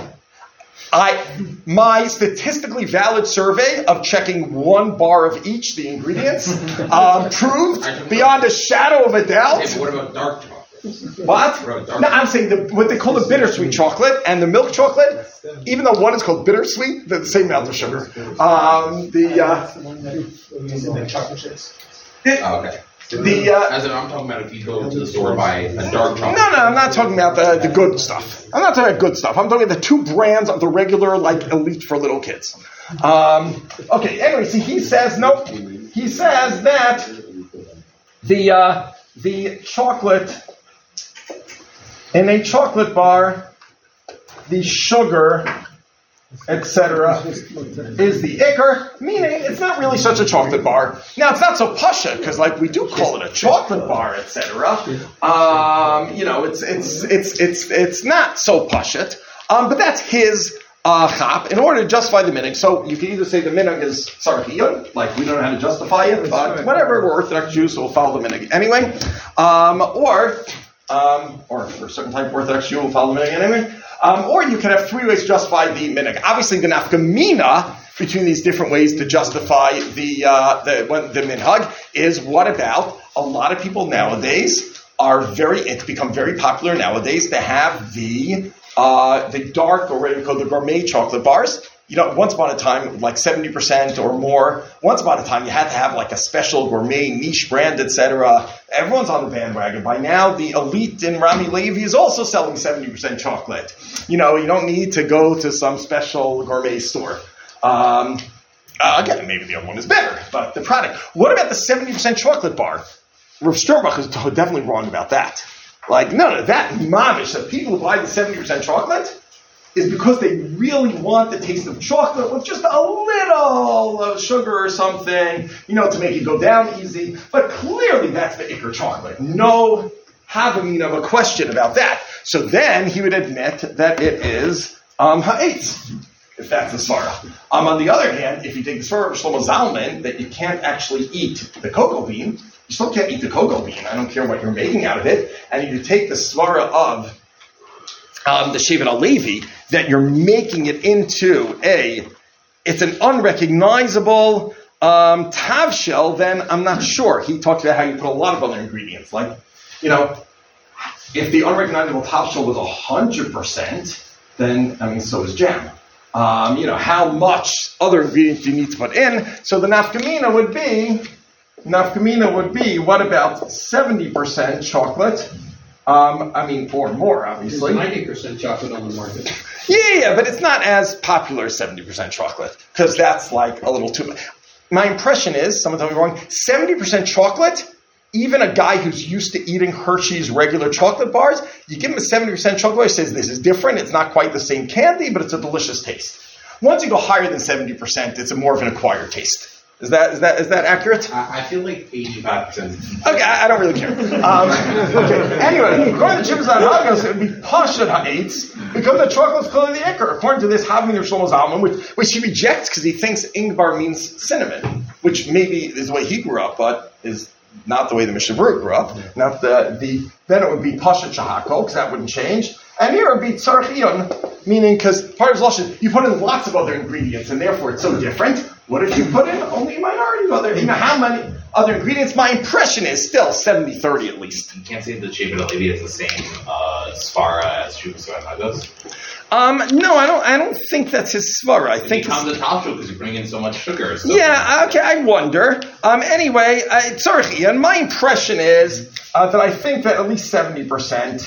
My statistically valid survey of checking one bar of each, the ingredients, proved beyond a shadow of a doubt. Okay, but what about dark chocolate? What? No, I'm saying what they call the bittersweet chocolate and the milk chocolate, even though one is called bittersweet, they're the same amount of sugar. chocolate chips. Okay. As in, I'm talking about if you go to the store buy a dark chocolate. No, I'm not talking about the good stuff. I'm not talking about good stuff. I'm talking about the two brands of the regular, like, Elite for little kids. Okay, anyway, see, he says, nope. He says that the chocolate, in a chocolate bar, the sugar, etc., is the ikr, meaning it's not really such a chocolate bar. Now, it's not so pasha, because like we do call it a chocolate bar, etc. It's not so pashat, but that's his chap in order to justify the minhag. So you can either say the minhag is sarchiyun, like we don't know how to justify it, but whatever, we're Orthodox Jews, so we'll follow the minhag anyway, or for a certain type of Orthodox Jew, we'll follow the minhag anyway. Or you can have three ways to justify the minhag. Obviously, the nafkamina between these different ways to justify the minhag is what about a lot of people nowadays it's become very popular nowadays to have the dark, or what we call the gourmet chocolate bars. You know, once upon a time, like 70% or more, once upon a time, you had to have like a special gourmet niche brand, etc. Everyone's on the bandwagon. By now, the Elite in Rami Levi is also selling 70% chocolate. You know, you don't need to go to some special gourmet store. Again, maybe the other one is better, but the product. What about the 70% chocolate bar? Rav Sternbach is definitely wrong about that. Like, no, that mamish, that people who buy the 70% chocolate, is because they really want the taste of chocolate with just a little sugar or something, to make it go down easy. But clearly that's the ikr chocolate. No havamina of a question about that. So then he would admit that it is ha'etz, if that's the svara. On the other hand, if you take the svara of Shlomo Zalman, that you can't actually eat the cocoa bean, you still can't eat the cocoa bean. I don't care what you're making out of it. And you take the svara of the Shevet HaLevi, that you're making it into it's an unrecognizable tavshel, then I'm not sure. He talked about how you put a lot of other ingredients. Like, if the unrecognizable tavshel was 100%, then, so is jam. How much other ingredients do you need to put in? So the nafkamina would be, what about 70% chocolate? Or more, obviously. There's 90% chocolate on the market. Yeah, but it's not as popular as 70% chocolate, because that's like a little too much. My impression is, someone tell me wrong, 70% chocolate, even a guy who's used to eating Hershey's regular chocolate bars, you give him a 70% chocolate bar, he says this is different, it's not quite the same candy, but it's a delicious taste. Once you go higher than 70%, it's more of an acquired taste. Is that accurate? I feel like 85%. Okay, I don't really care. Okay. Anyway, according to Chivas Hagos, it would be Pashat Ha'etz, because the chocolate is clearly the ikr. According to this Havamina of Shlomo Zalman, which he rejects because he thinks ingbar means cinnamon, which maybe is the way he grew up, but is not the way the Mishnah Berurah grew up. Not then it would be Pashat Shahako, because that wouldn't change. And here it would be Tzarchiyun, meaning because part of his lashon, you put in lots of other ingredients, and therefore it's so different. What if you put in only a minority of other, how many other ingredients? My impression is still 70-30 at least. You can't say the Shevet HaLevi is the same svara as Chivas Hagos. No, I don't think that's his svara. I think it becomes a top show because you bring in so much sugar. So yeah, okay, I wonder. Anyway, sorry, and my impression is that I think that at least 70%,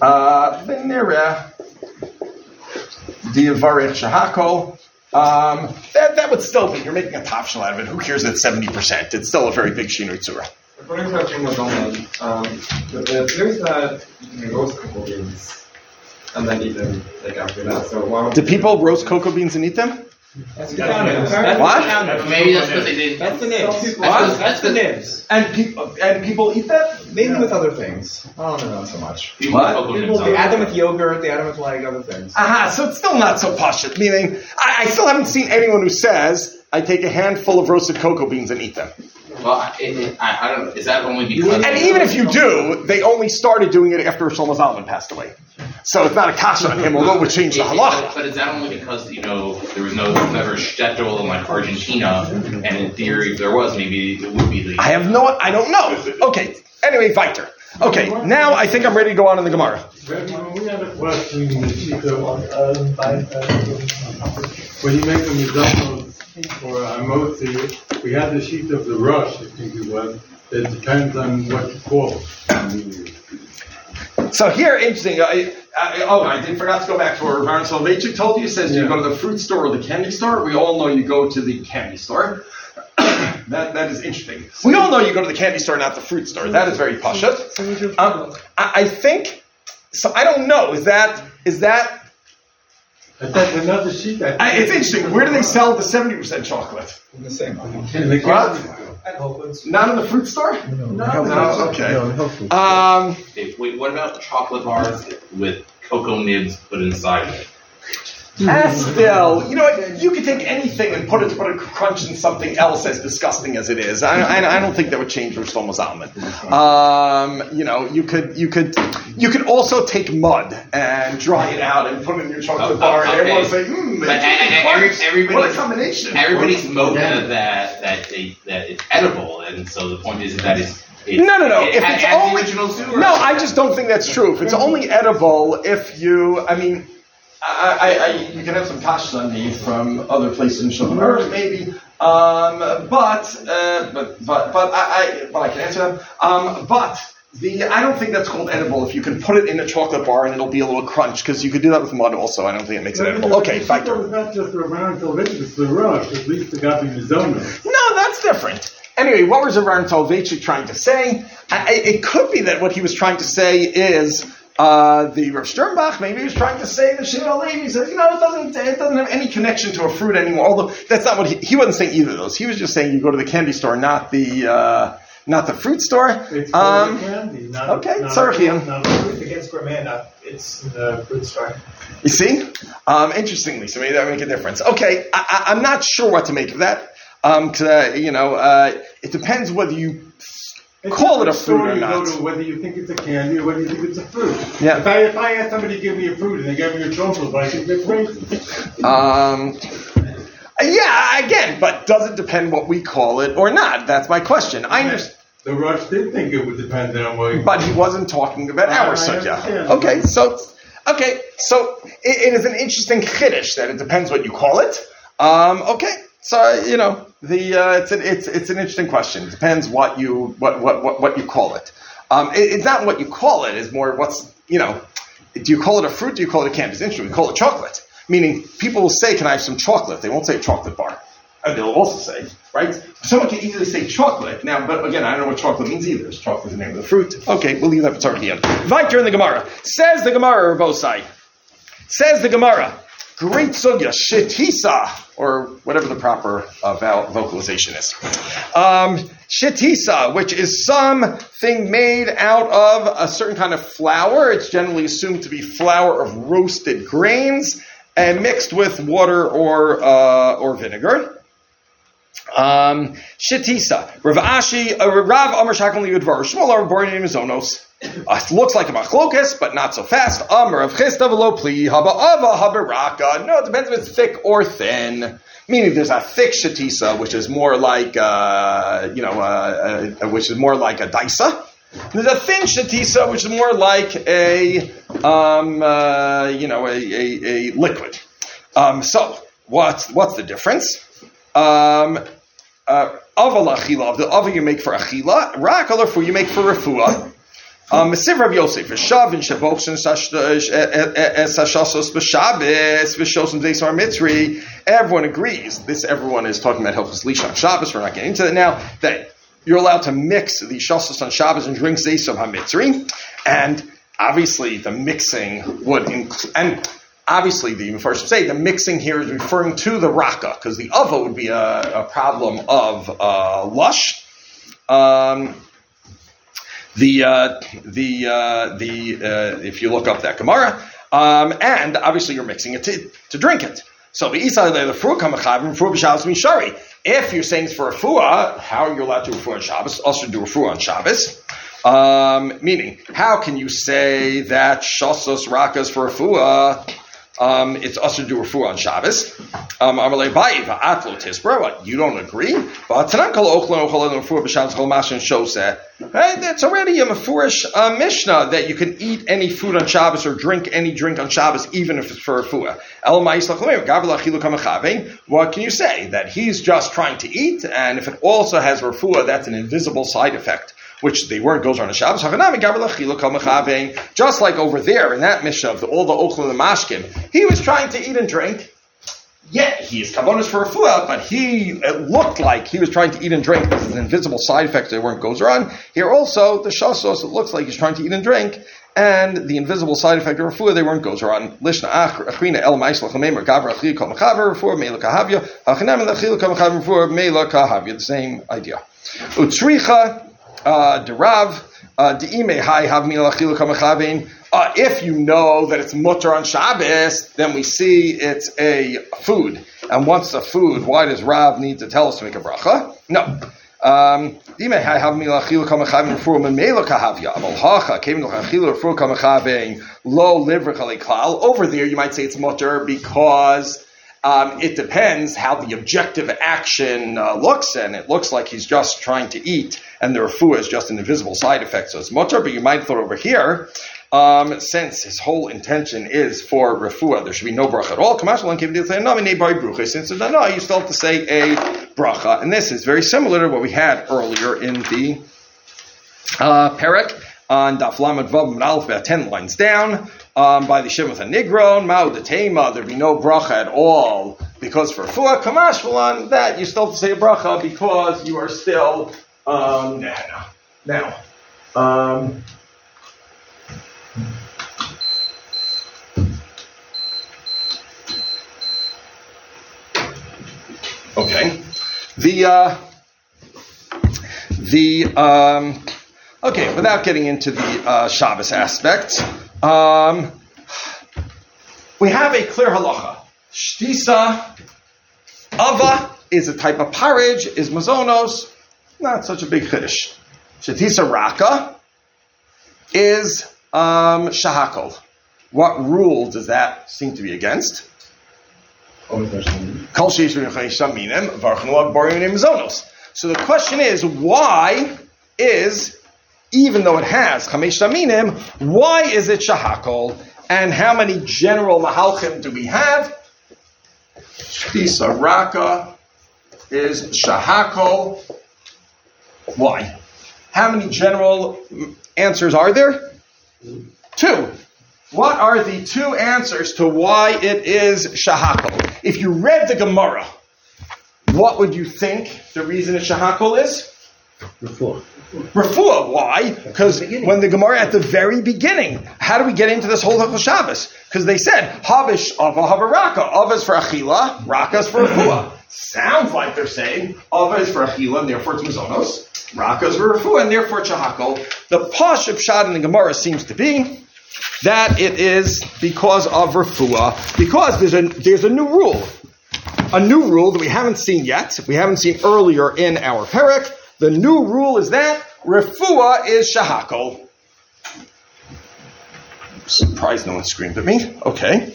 Diavarech Shahako, that would still be, you're making a tafshel out of it. Who cares that 70%? It's still a very big shinui tzura. According to Shlomo Zalman, the theory that you can roast cocoa beans and then eat them after that. So do people roast cocoa beans and eat them? That's what? Maybe that's what they did. That's the nibs. That's the nibs. And people eat that? Maybe with other things. I don't know so much. People they add them with yogurt, they add them with other things. So it's still not so pashut, meaning I still haven't seen anyone who says, I take a handful of roasted cocoa beans and eat them. Well, I don't know. Is that only because... And even if you do, they only started doing it after Shlomo Zalman passed away. So it's not a kasha on him, although it would change the halacha. But is that only because, there was never shtetl in like Argentina, and in theory, if there was, maybe it would be the... I don't know. Okay, anyway, weiter. Okay, now I think I'm ready to go on in the Gemara. We have a question in the Shita. When you make a mizamot or a motzi, we had the sheet of the rush, I think it was, It depends on what you call it. So here, interesting. I forgot to go back to what Rav Soloveitchik told you. He says you go to the fruit store or the candy store. We all know you go to the candy store. That is interesting. We all know you go to the candy store, not the fruit store. That is very pashut. I think. So I don't know. Is that? That's another sheet. It's interesting. Where do they sell the 70% chocolate? In the same. What? Not in the fruit store? No. Okay. What about chocolate bars with cocoa nibs put inside it? Still, you know what? You could take anything and put a crunch in something else, as disgusting as it is. I don't think that would change Rosh Shlomo Zalman. You could also take mud and dry it out and put it in your chocolate bar, and everyone would say, what a combination! Everybody's mocha that it's edible, and so the point is that it's. No. If it's only I just don't think that's true. If it's only edible, if you, you can have some kashas on me from other places in Shulchan Aruch, maybe, but I can answer them. I don't think that's called edible if you can put it in a chocolate bar and it'll be a little crunch, because you could do that with mud also. I don't think it makes it edible. Okay, fine. It's not just around Soloveitchik, it's the Rosh, at least the Gabi Mizono. No, that's different. Anyway, what was Rav Soloveitchik trying to say? It could be that what he was trying to say is the Rav Sternbach, maybe he was trying to say that Shimon Levi says, it doesn't have any connection to a fruit anymore. Although that's not what he wasn't saying either of those. He was just saying you go to the candy store, not the fruit store. It's candy. Okay, sorry, Against gourmet, it's the fruit store. You see? Interestingly, so maybe that would make a difference. Okay, I'm not sure what to make of that. It depends whether you call it a fruit or not. Whether you think it's a candy or whether you think it's a fruit. Yeah. If I ask somebody to give me a fruit and they give me a chocolate, I think they're crazy. Again, but does it depend what we call it or not? That's my question. I understand. The Rosh did think it would depend on what. But he wasn't talking about our sugya. Okay, so it is an interesting chiddush that it depends what you call it. Okay. So it's an interesting question. It depends what you call it. It's not what you call it. It's more do you call it a fruit? Do you call it a candy? It's interesting. We call it chocolate. Meaning people will say, "Can I have some chocolate?" They won't say chocolate bar. They'll also say, right? Someone can easily say chocolate now, but again, I don't know what chocolate means either. Is chocolate the name of the fruit? Okay, we'll leave that for Tzarkian. Weiter in the Gemara. Says the Gemara, Rabosai. Says the Gemara. Great sugya, shetisa, or whatever the proper vocalization is. Shetisa, which is something made out of a certain kind of flour. It's generally assumed to be flour of roasted grains and mixed with water or vinegar. Shetisa. Rav Ashi, Rav Amar Shakal Yudvar, Shmuel Rav Born in Zonos. It looks like a machlokas, but not so fast. Amar of Chista v'lo pli haba ava haberaka. No, it depends if it's thick or thin. Meaning, there's a thick shetisa, which is more like which is more like a daisa. There's a thin shetisa, which is more like a liquid. So what's the difference? Aval achila, the ava you make for achila, rak alafu you make for refuah. Mesiv Rav Yosef, Shav and Shavos and Sashasos B'Shabbos, V'Shosem Zeisar Mitzri. Everyone agrees. This everyone is talking about Hilchos Lisha on Shabbos. We're not getting into that now. That you're allowed to mix the Shasos on Shabbos and drink Zeisar HaMitzri, and obviously the mixing would include. And obviously, the first say the mixing here is referring to the raka, because the ava would be a problem of lush. If you look up that Gemara, and obviously you're mixing it to drink it. So if you're saying it's for a refuah, how are you allowed to refuah on Shabbos? Also do refuah on Shabbos. Meaning, how can you say that shasos rakas for refuah? it's usher to do refuah on Shabbos. Amalei Bayi va'atlo tisbra. What, you don't agree? But tanan kol ochlan ochlan refuah b'Shabbos chol mashin shows that. Right, that's already a mefurish Mishnah that you can eat any food on Shabbos or drink any drink on Shabbos, even if it's for refuah. El ma'is lachleim gavel achilu kamachaving. What can you say? That he's just trying to eat, and if it also has refuah, that's an invisible side effect, which the word goes on a Shabbos. Just like over there in that Mishnah of all the ochlan and mashkim, he was trying to eat and drink. Yeah, he is kavonos for refuah, but it looked like he was trying to eat and drink because it's an invisible side effect that weren't goes on. Here also, the shasos, it looks like he's trying to eat and drink, and the invisible side effect of refuah, they weren't goes on. Lishna achrina el ma'isla chamemer gavra achil kol mechaver refuah meila kahavya achinam achil kol mechaver refuah meila kahavya. The same idea. Utzricha derav deime hai havmin achil kol mechavein. If you know that it's mutter on Shabbos, then we see it's a food. And once a food, why does Rav need to tell us to make a bracha? No. Over there, you might say it's mutter because it depends how the objective action looks, and it looks like he's just trying to eat, and the refuah is just an invisible side effect, so it's mutter. But you might have thought over here, since his whole intention is for refuah, there should be no bracha at all. Since there's no, you still have to say a bracha, and this is very similar to what we had earlier in the Perek on Daf Lamed Vav Amud Aleph, about 10 lines down. By the Shem with a Nigron, Ma'u the Tema, there'd be no bracha at all, because for refuah, Kamash V'lan, that you still have to say a bracha because you are still, okay. Okay, without getting into the Shabbos aspect, we have a clear halacha. Shtisa ava is a type of porridge, is mazonos, not such a big chiddush. Shtisa raka is shahakol. What rule does that seem to be against? So the question is, why is, even though it has chamesh taminim, why is it shahakol? And how many general mahalchim do we have? Shtisa raka is shahakol. Why? How many general answers are there? 2. What are the 2 answers to why it is shahakol? If you read the Gemara, what would you think the reason it's shahakol is? Refuah. Why? Because when the Gemara at the very beginning, how do we get into this whole Hilchos Shabbos? Because they said havish ava havaraka. Ava is for achila, raka is for refuah. Sounds like they're saying ava is for achila and therefore it's mazonos. Raka is for refuah and therefore it's shahakol. The pashut pshat in the Gemara seems to be that it is because of refuah. Because there's a new rule. A new rule that we haven't seen yet. We haven't seen earlier in our Perek. The new rule is that refuah is shahakol. I'm surprised no one screamed at me. Okay.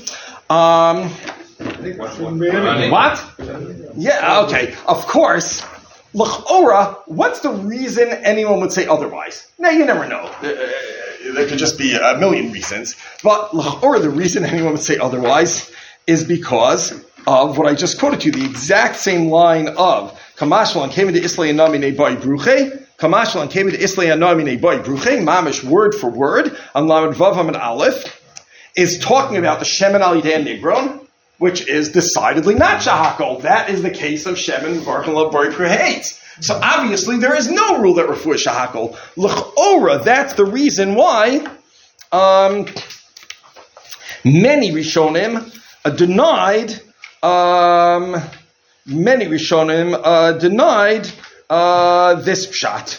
What? Yeah, okay. Of course. L'chora, what's the reason anyone would say otherwise? Now, you never know. There could just be a million reasons. But l'chora, the reason anyone would say otherwise is because of what I just quoted to you, the exact same line of Kamashlan came into Islay and Namine Boy Bruche. Kamashlan came into Islay and Namine Boy Bruche. Mamish word for word on Lamed Vav Amud Aleph is talking about the Shemen Al Yidei Nigron, which is decidedly not shahakol. That is the case of Shemen Varchan Lav Boy Bruche. So obviously there is no rule that refuah is shahakol. L'chora, that's the reason why many Rishonim denied. Many Rishonim denied this pshat.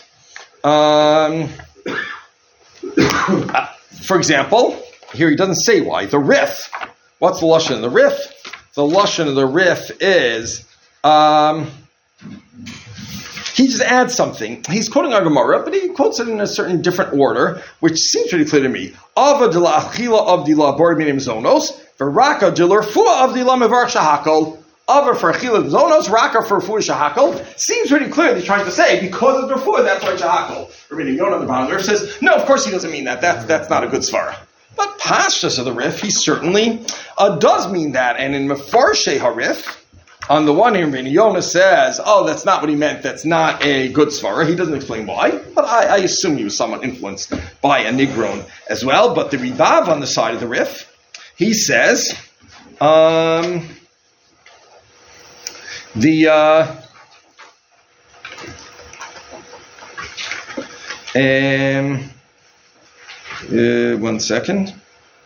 For example, here he doesn't say why. The Rif. What's the lashon of the Rif? The lashon of the Rif is he just adds something. He's quoting our Gemara, but he quotes it in a certain different order, which seems pretty clear to me. Ava de la achila of de la bor minim zonos. V'raka delurfua of the lamavar shahakol. Over for Achila Zonos, Raka for Refuah Shahakol. Seems pretty clear that he's trying to say, because of the Refuah, that's why Shahakol. Rabbi Yonah on the bottom of the Rif says, no, of course he doesn't mean that. That's not a good svara. But Pashtus of the Rif, he certainly does mean that. And in Mefarshei HaRif, on the one hand, Rabbi Yonah says, oh, that's not what he meant. That's not a good svara. He doesn't explain why. But I assume he was somewhat influenced by a Nigron as well. But the Ribav on the side of the Rif, he says, one second.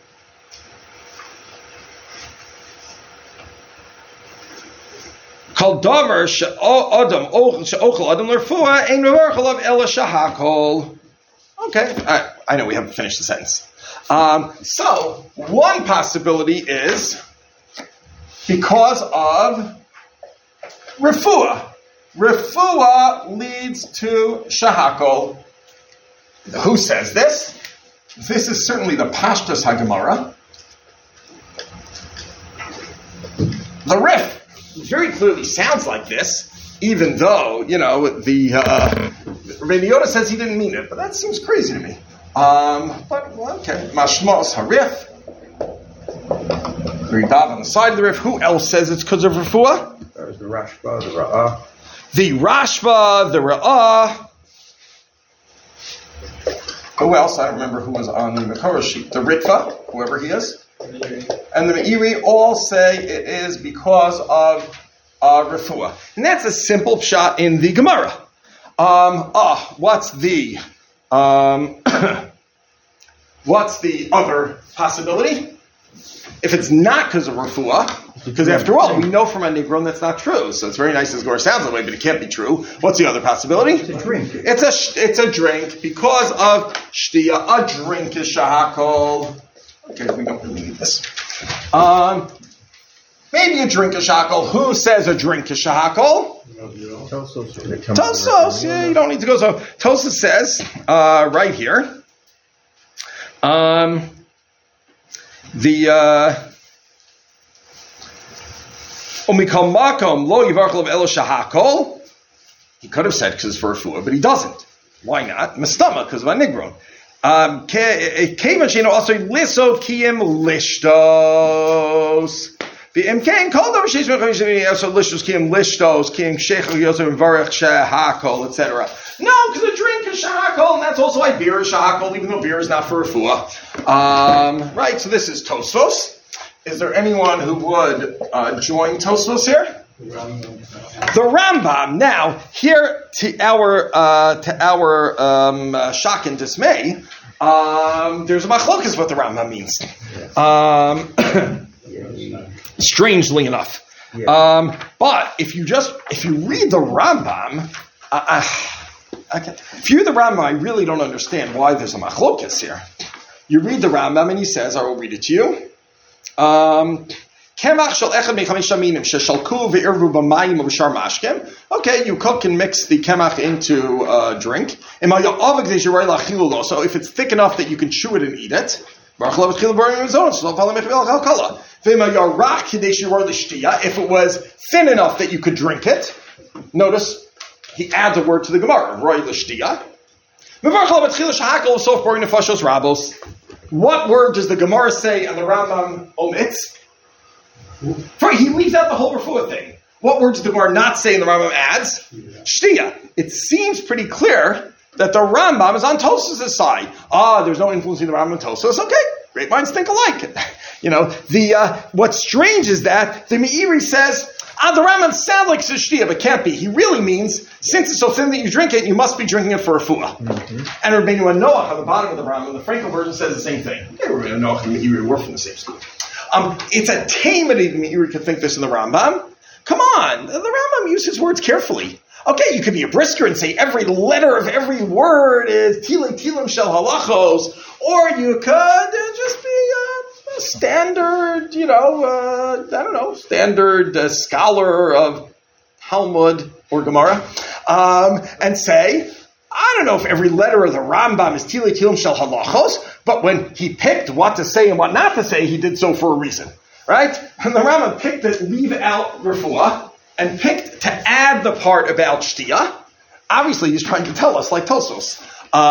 Called Damer Adam Ochel Adam Lerfua Ein Mevarchel of Ela Shahakol. Okay, I know we haven't finished the sentence. So one possibility is because of Refuah. Refuah leads to Shahakol. Who says this? This is certainly the Pashtus HaGemara. The Rif very clearly sounds like this, even though, the Rabbi Yonah says he didn't mean it, but that seems crazy to me. Okay. Mashmos HaRif. Ridav on the side of the Rif. Who else says it's because of Refuah? There's the Rashba, the Ra'ah. The Rashba, the Ra'ah. Who else? I don't remember who was on the Makara sheet. The Ritva, whoever he is. And the Meiri all say it is because of Refuah. And that's a simple shot in the Gemara. What's the what's the other possibility? If it's not because of Refuah, because after all, we know from a Nigron that's not true. So it's very nice as Gemara sounds that way, but it can't be true. What's the other possibility? It's a drink. It's a drink because of Shtia. A drink is Shahakol. Okay, we don't really need this. Maybe a drink is Shahakol. Who says a drink is Shahakol? Tosos. Yeah, you don't need to go. So Tosos says right here. Umikal makom lo yivarchel of elo shahakol. He could have said because it's for Refuah, but he doesn't. Why not? Mestama because of a nigron. Kevan sheino also lisod kiyim lishtos. The imkain called over sheis mechavim also lishtos kiyim lishtos kiyim sheichel yosef varech shahakol etc. No, because a drink is shahakol, and that's also why beer is shahakol, even though beer is not for Refuah. Right. So this is Tosfos. Is there anyone who would join Tosfos here? The Rambam. Now, here to our shock and dismay, there's a machlokas what the Rambam means. Strangely enough, but if you read the Rambam, if you read the Rambam, I really don't understand why there's a machlokas here. You read the Rambam and he says, I will read it to you. Okay, you cook and mix the kemach into drink. So if it's thick enough that you can chew it and eat it, if it was thin enough that you could drink it, notice he adds a word to the Gemara, roy l'shtiya. What word does the Gemara say and the Rambam omits? He leaves out the whole Refuah thing. What word does the Gemara not say and the Rambam adds? Shtiya. It seems pretty clear that the Rambam is on Tosfos' side. There's no influence in the Rambam and Tosfos. Okay, great minds think alike. What's strange is that the Meiri says, the Rambam sounds like Shtiya, but can't be. He really means, since it's so thin that you drink it, you must be drinking it for Refuah. Mm-hmm. And Rabbeinu Noach, on the bottom of the Rambam, the Frankel version says the same thing. Rabbeinu Noach and Meiri were from the same school. It's a tame that the Meiri could think this in the Rambam. Come on, the Rambam uses words carefully. Okay, you could be a brisker and say every letter of every word is tilim shel halachos, or you could just be a standard, standard scholar of Talmud or Gemara, and say, I don't know if every letter of the Rambam is Tili Tilim Shel Halachos, but when he picked what to say and what not to say, he did so for a reason, right? And the Rambam picked to leave out refuah and picked to add the part about Shtia. Obviously, he's trying to tell us, like Tosos.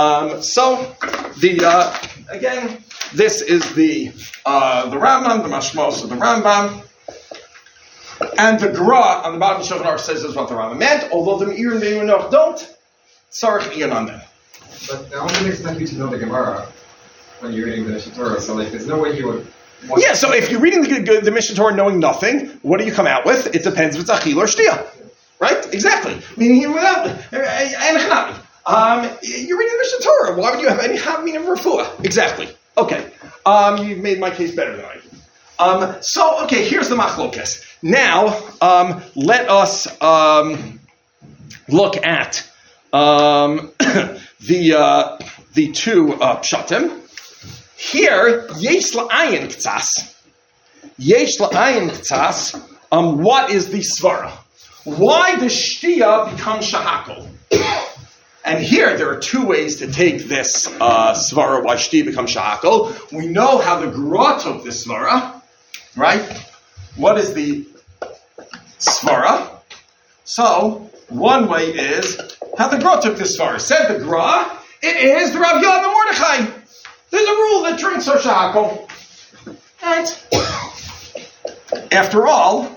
Again, this is the Rambam, the Mashmos of the Rambam. And the Gra on the bottom of Shulchan Aruch says this is what the Rambam meant, although the Meir and the Yehuda don't. Sarach Ian on them. But I only expect you to know the Gemara when you're reading the Mishnah Torah, so like there's no way you would... Yeah, so if you're reading the Mishnah Torah knowing nothing, what do you come out with? It depends if it's Achil or Shtia. Right? Exactly. Meaning without... You're reading the Mishnah Torah. Why would you have any meaning of refuah? Exactly. Okay. You've made my case better than I do. Here's the machlokes. Now, let us look at the two pshatim. Here, yesh la'ayin k'tzas. Yesh la'ayin k'tzas. What is the svara? Why does shtia become shahakol? And here, there are two ways to take this svara, why shtia becomes shahakol. We know how the Gra took this svara, right? What is the svara? So, one way is how the Gra took this svara. Said the Gra, it is the Rav Yohanan Mordechai. There's a rule that drinks are shahakol. Right? After all,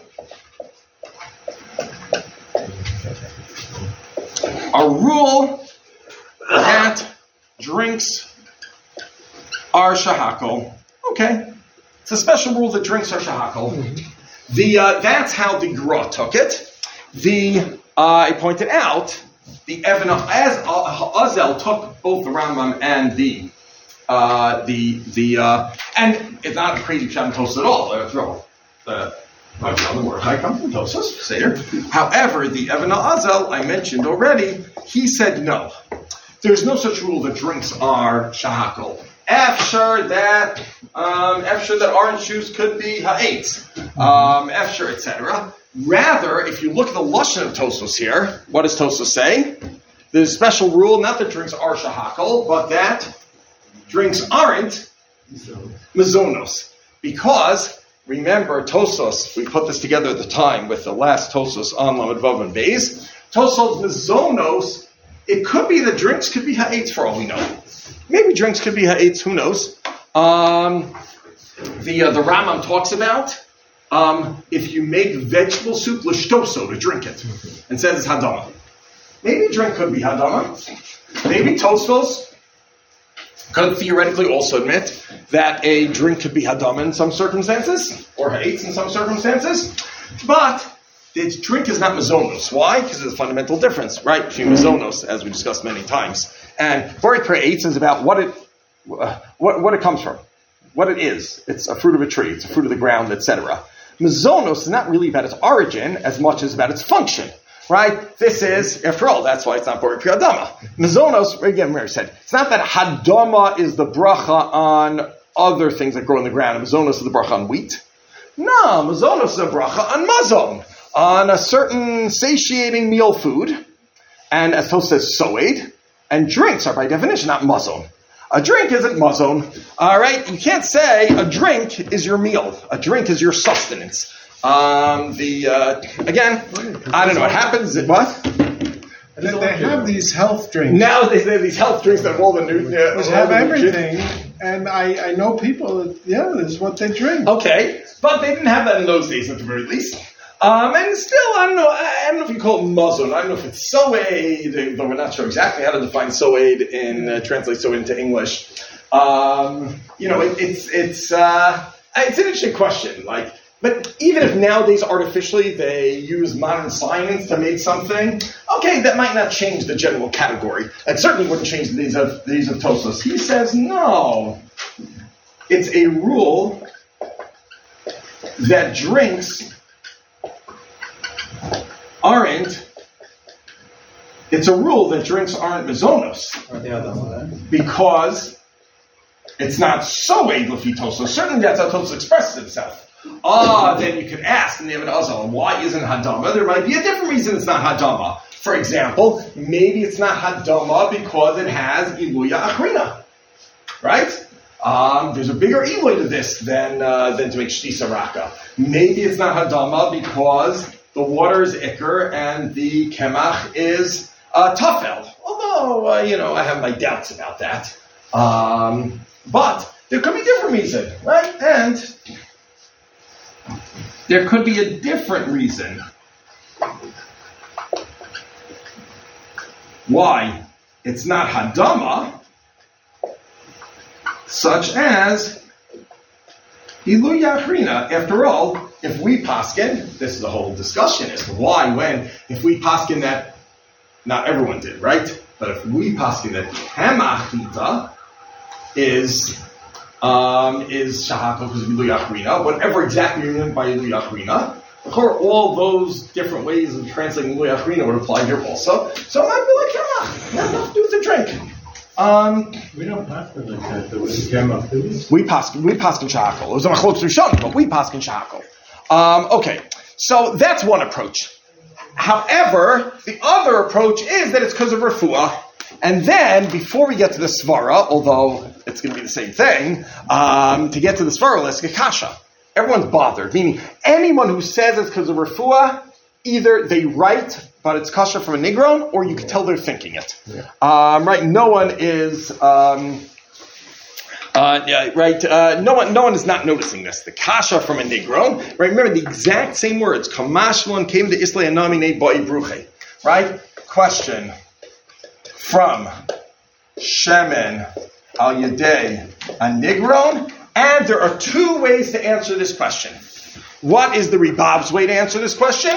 a rule that drinks are shahakol. Okay. It's a special rule that drinks are shahakol. That's how the Gra took it. I pointed out, the Even Azel took both the Rambam and and it's not a crazy pshat in Tosfos at all. The Mordechai comes from Tosfos, Seder. However, the Even Azel, I mentioned already, he said no. There's no such rule that drinks are shahakol. After that orange juice could be ha'etz, after etc. Rather, if you look at the lashon of Tosfos here, what does Tosfos say? There's a special rule, not that drinks are shahakol, but that drinks aren't mazonos. Because, remember, Tosfos, we put this together at the time with the last Tosfos on Lamed Vav and Beis. Tosfos mazonos, it could be that drinks could be ha'etz for all we know. Maybe drinks could be ha'etz, who knows? The Rambam talks about if you make vegetable soup l'shtoso to drink it, and says it's hadama. Maybe a drink could be hadama. Maybe Tosfos could theoretically also admit that a drink could be hadama in some circumstances, or ha'etz in some circumstances, but the drink is not mazonos. Why? Because there's a fundamental difference, right, between mazonos, as we discussed many times, and Bori Pre-Eitz is about what it comes from, what it is. It's a fruit of a tree, it's a fruit of the ground, etc. Mazonos is not really about its origin as much as about its function, right? This is, after all, that's why it's not Bori Pre-Adama. Mazonos, again, Mary said, it's not that Hadama is the bracha on other things that grow in the ground, and Mazonos is the bracha on wheat. No, Mazonos is a bracha on mazon, on a certain satiating meal food, and as Tos says, soed, and drinks are by definition not mazon. A drink isn't mazon. All right, you can't say a drink is your meal. A drink is your sustenance. Again, I don't know what happens. What? They have these health drinks. Now they have these health drinks that have all the nutrients. They have everything, and I know people that, this is what they drink. Okay, but they didn't have that in those days at the very least. And still, I don't know if you call it mazon. I don't know if it's soed, though we're not sure exactly how to define soed translate soed into English. It's an interesting question. But even if nowadays artificially they use modern science to make something, okay, that might not change the general category. It certainly wouldn't change the days of Tosfos. He says no. It's a rule that drinks aren't. It's a rule that drinks aren't mazonos because it's not soed l'fi Tosfos. Certainly, that's how Tosfos expresses itself. Then you could ask in the Even Azel, why isn't hadama? There might be a different reason it's not hadama. For example, maybe it's not Hadama because it has Iluya Achrina. Right? There's a bigger Iluya to this than to make Shtisa Raka. Maybe it's not Hadama because the water is Iker and the Kemach is Tafel. Although, I have my doubts about that. But there could be a different reason, right? And there could be a different reason why it's not Hadama, such as Iluya Achrina. After all, if we paskin, this is a whole discussion as to why, if we paskin that, not everyone did, right? But if we paskin that Kemach is Shahako because of Iluya Achrina, whatever exactly you mean by Iluya Achrina, of course, all those different ways of translating Iluya Achrina would apply here also. So it might be like Kemach. Not enough to do with the drink. We don't pass it like that, though. It's Kemach, do we paskin Shahako. It was a Machlokes Rishonim, but we paskin Shahako. Okay, so that's one approach. However, the other approach is that it's because of refuah. And then, before we get to the svara, although it's going to be the same thing, to get to the svara, let's get kasha. Everyone's bothered, meaning anyone who says it's because of refuah, either they write, but it's kasha from a nigron, or you can tell they're thinking it. Yeah. Right? No one is. No one is not noticing this. The kasha from a nigron, right? Remember the exact same words. Kamashlan came to Islay Anamine Boi Bruche. Right? Question from Shemen al Yadei a nigron, and there are two ways to answer this question. What is the Rebab's way to answer this question?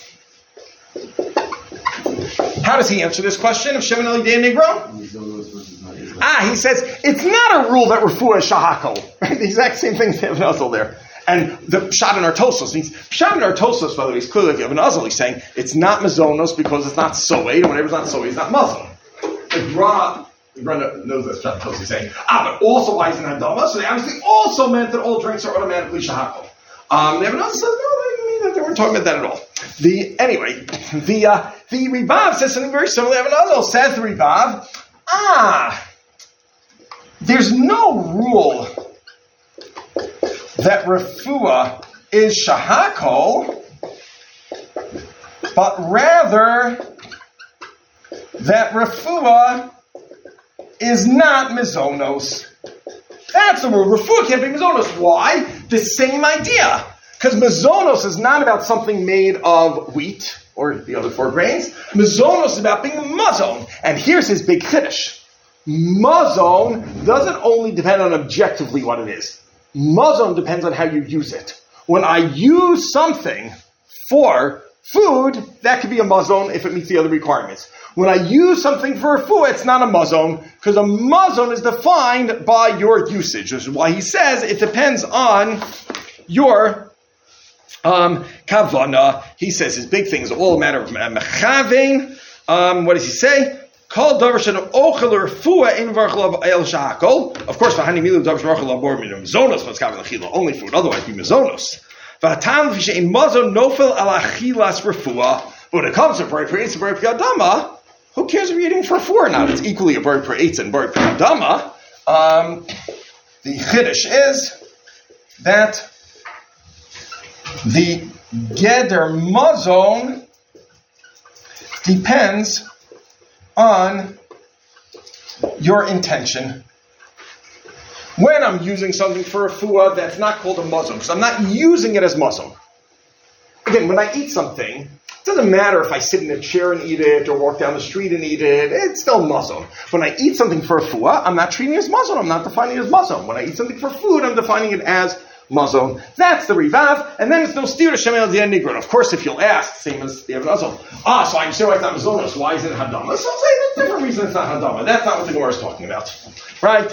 How does he answer this question of Shemen al Yadei a nigron? He says, it's not a rule that refuah is shahako. Right? The exact same thing as Ibn Azal there. And the Pshat in Artosos means, Pshat in Artosos, by the way, is clearly like Ibn Azal. He's saying, it's not mazonos because it's not soed, and whatever's not soed is not mazon. The Gra knows that Pshat in Artosos is saying, but also why isn't Hadama? So they obviously also meant that all drinks are automatically shahako. Ibn Azal says, no, they didn't mean that. They weren't talking about that at all. The Ribav says something very similar. Ibn Azal says the Ribav, there's no rule that refuah is shahako, but rather that refuah is not mizonos. That's the rule. Refuah can't be mizonos. Why? The same idea. Because mizonos is not about something made of wheat or the other four grains. Mizonos is about being mazon. And here's his big chiddush. Mazon doesn't only depend on objectively what it is. Mazon depends on how you use it. When I use something for food, that could be a mazon if it meets the other requirements. When I use something for food, it's not a mazon, because a mazon is defined by your usage, which is why he says it depends on your kavana. He says his big thing is all a matter of mechavein. What does he say? Call darshan ochel refuah in varchlav el shakol. Of course, v'hani milu darshan varchlav bor minum zonos v'tzkav lechila, only food. Otherwise, be mizonos. V'hatam v'shein mazon nofel al achilas refuah. But when it comes to bari peretz and bari piyadama, who cares if you're eating for four or not? It's equally a bari peretz and bari piyadama. The chiddush is that the geder mazon depends on your intention. When I'm using something for a fuah, that's not called a mazon, because I'm not using it as mazon. Again, when I eat something, it doesn't matter if I sit in a chair and eat it or walk down the street and eat it, it's still mazon. When I eat something for a fuah, I'm not treating it as mazon, I'm not defining it as mazon. When I eat something for food, I'm defining it as mazon. That's the Rivav, and then it's no steer to Shemen al Yadei nigron. Of course, if you'll ask, same as the Ibn Azal, so I'm sure it's not mazonos, why is it hadama? So I'll say there's a different reason it's not hadama. That's not what the Gemara is talking about. Right?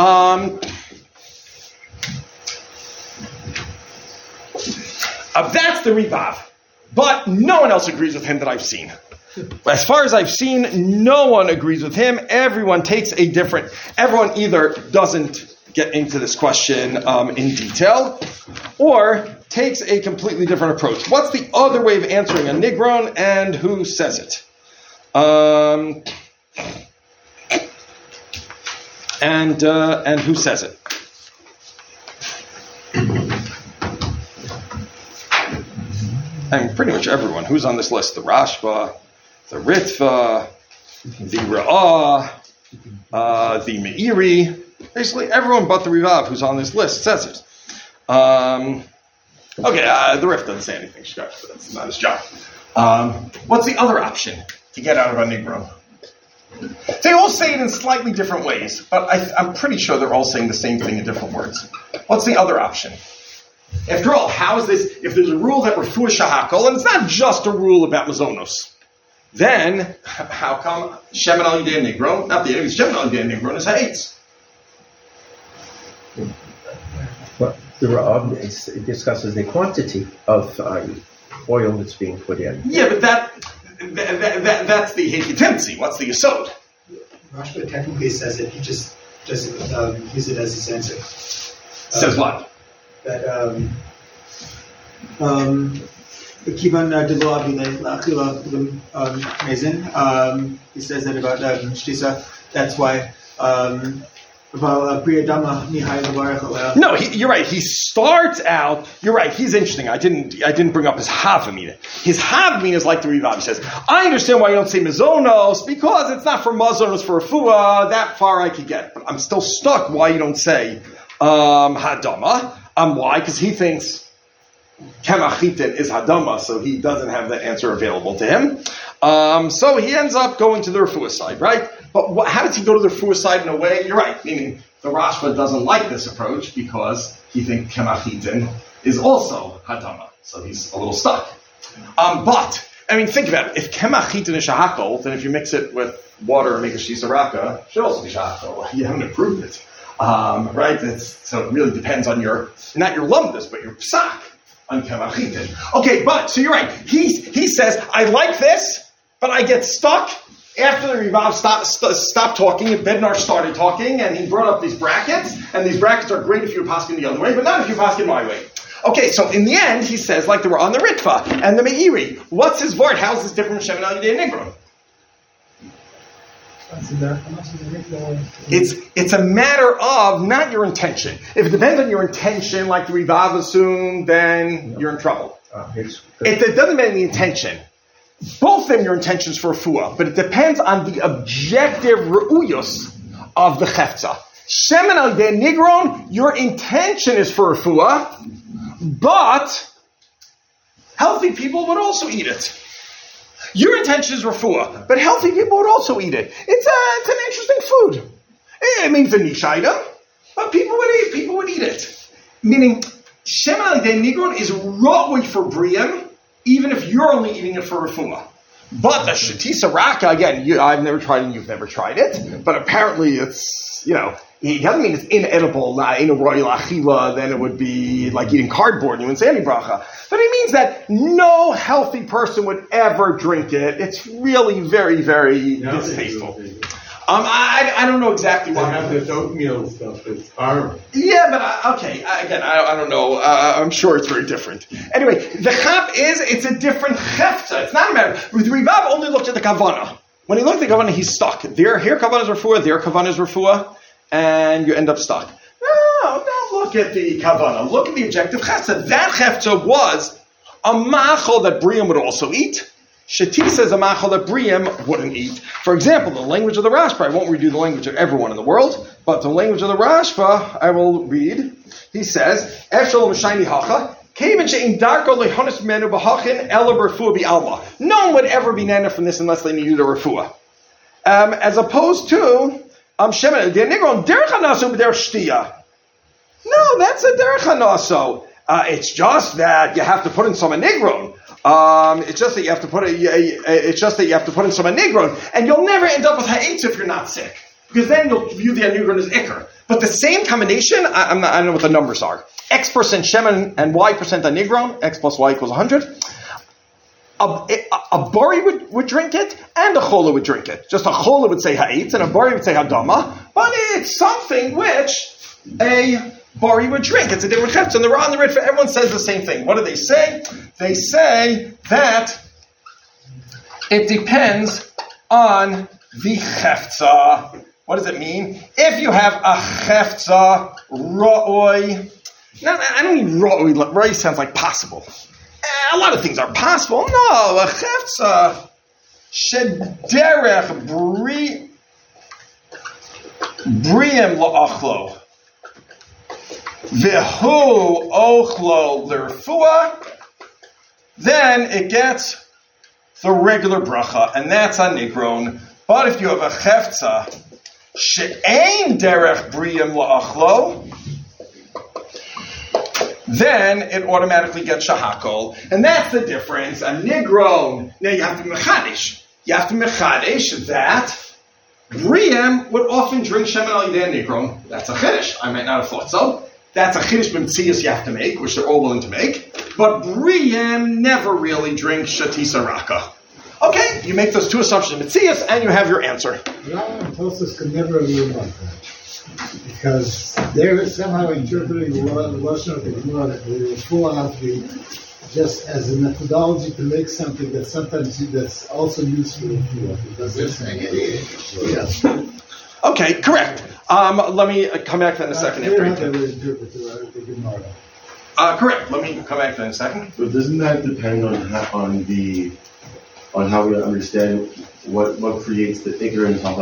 That's the Rivav. But no one else agrees with him that I've seen. As far as I've seen, no one agrees with him. Everyone either doesn't get into this question in detail, or takes a completely different approach. What's the other way of answering a nigron, and who says it? And who says it? And pretty much everyone. Who's on this list? The Rashba, the Ritva, the Ra'ah, the Meiri. Basically, everyone but the Rivav who's on this list says it. The Rif doesn't say anything. That's not his job. What's the other option to get out of a Negro? They all say it in slightly different ways, but I'm pretty sure they're all saying the same thing in different words. What's the other option? After all, how is this, if there's a rule that refuah shahakol, and it's not just a rule about mazonos, then how come shemen al yidei Negro, not the enemies, shemen al yidei Negro is hates? Well, the Ra'ab discusses the quantity of oil that's being put in. Yeah, but that's the Hekitimtzi. What's the Yesod? Rashba technically says it, he just doesn't use it as his answer. Says what? That Kivan Dilo Abilei La'achila Mezin, he says that about Shtisa, that's why no, you're right. He starts out. You're right. He's interesting. I didn't bring up his Havamina. His Havamina is like the Rivav. He says, I understand why you don't say Mazonos because it's not for Mazonos for Refuah. That far I could get, but I'm still stuck. Why you don't say Hadama? Why? Because he thinks Kemachitin is Hadama, so he doesn't have that answer available to him. So he ends up going to the Refuah side, right? But how does he go to the Refuah side in a way? You're right, meaning the Rashba doesn't like this approach because he thinks Kemachitin is also Hadama, so he's a little stuck. But, think about it. If Kemachitin is Shahakol, then if you mix it with water and make a Shisaraka, it should also be Shahakol. You haven't improved it. Right? So it really depends on not your lumbus, but your psak on Kemachitin. Okay, so you're right. He says, I like this, but I get stuck. After the Rivav stopped talking, Bednar started talking, and he brought up these brackets, and these brackets are great if you're paskin the other way, but not if you're paskin my way. Okay, so in the end, he says, like they were on the Ritva and the Meiri, what's his word? How is this different from Shemen al Yidei Negro? It's a matter of not your intention. If it depends on your intention, like the Rivav assumed, then you're in trouble. It doesn't matter the intention. Both of them, your intentions for refuah, but it depends on the objective re'uyos of the chefza. Shemen al yidei nigron, your intention is for refuah, but healthy people would also eat it. Your intention is refuah, but healthy people would also eat it. It's an interesting food. It means a niche item, but people would eat it. Meaning, shemen al yidei nigron is ra'ui for briam, even if you're only eating it for refuah. But the shetisa raka, again, I've never tried it and you've never tried it, but apparently it's, it doesn't mean it's inedible, not in a royal achila, then it would be like eating cardboard and you wouldn't say any bracha. But it means that no healthy person would ever drink it. It's really very, very distasteful. I don't know exactly why. They have this oatmeal stuff. It's horrible. Yeah, but I don't know. I'm sure it's very different. Anyway, the chap it's a different chefza. It's not a matter. The Rivav only looked at the kavana. When he looked at the kavana, he's stuck. Here kavana is refuah, there kavana is refuah, and you end up stuck. No, don't look at the kavana. Look at the objective chefza. That chefza was a machol that Briam would also eat. Shati says a machal that Briam wouldn't eat. For example, the language of the Rashba, I won't read you the language of everyone in the world, but the language of the Rashba, I will read. He says, no one would ever be nana from this unless they needed a refuah. As opposed to, no, that's a derech hanaso. It's just that you have to put in some anigron. It's just that you have to put in some anigron, and you'll never end up with ha'etz if you're not sick, because then you'll view the anigron as ikr. But the same combination, I don't know what the numbers are. X% shemen and Y% anigron. X plus Y equals 100. A bari would drink it, and a chola would drink it. Just a chola would say ha'etz, and a bari would say hadama. But it's something which a bari would drink. It's a different chefz. And the Ra and the Ritva, everyone says the same thing. What do they say? They say that it depends on the chefza. What does it mean? If you have a chefza ra'oi, now I don't mean ra'oi. Ra'oi sounds like possible. A lot of things are possible. No, a chefza shederech briim la'achlo v'hu ochlo l'refua, then it gets the regular bracha, and that's on nigron. But if you have a chefza she'ein derech briim la'achlo, then it automatically gets shahakol. And that's the difference. A nigron, now you have to mechadish. You have to mechadish that briim would often drink shemen al yidei nigron. That's a chiddush. I might not have thought so. That's a chiddush b'mtzias you have to make, which they're all willing to make. But briim never really drink shatisa raka. Okay, you make those two assumptions, Mitzias, and you have your answer. Rambam Tosfos could never agree about that, because they're somehow interpreting the Lashon of the Gemara that they full out to be just as a methodology to make something that sometimes that's also useful in Yes. Okay, correct. Let me come back to that in a second. Correct. Let me come back to that in a second. But doesn't that depend on how we understand what creates the ignorance of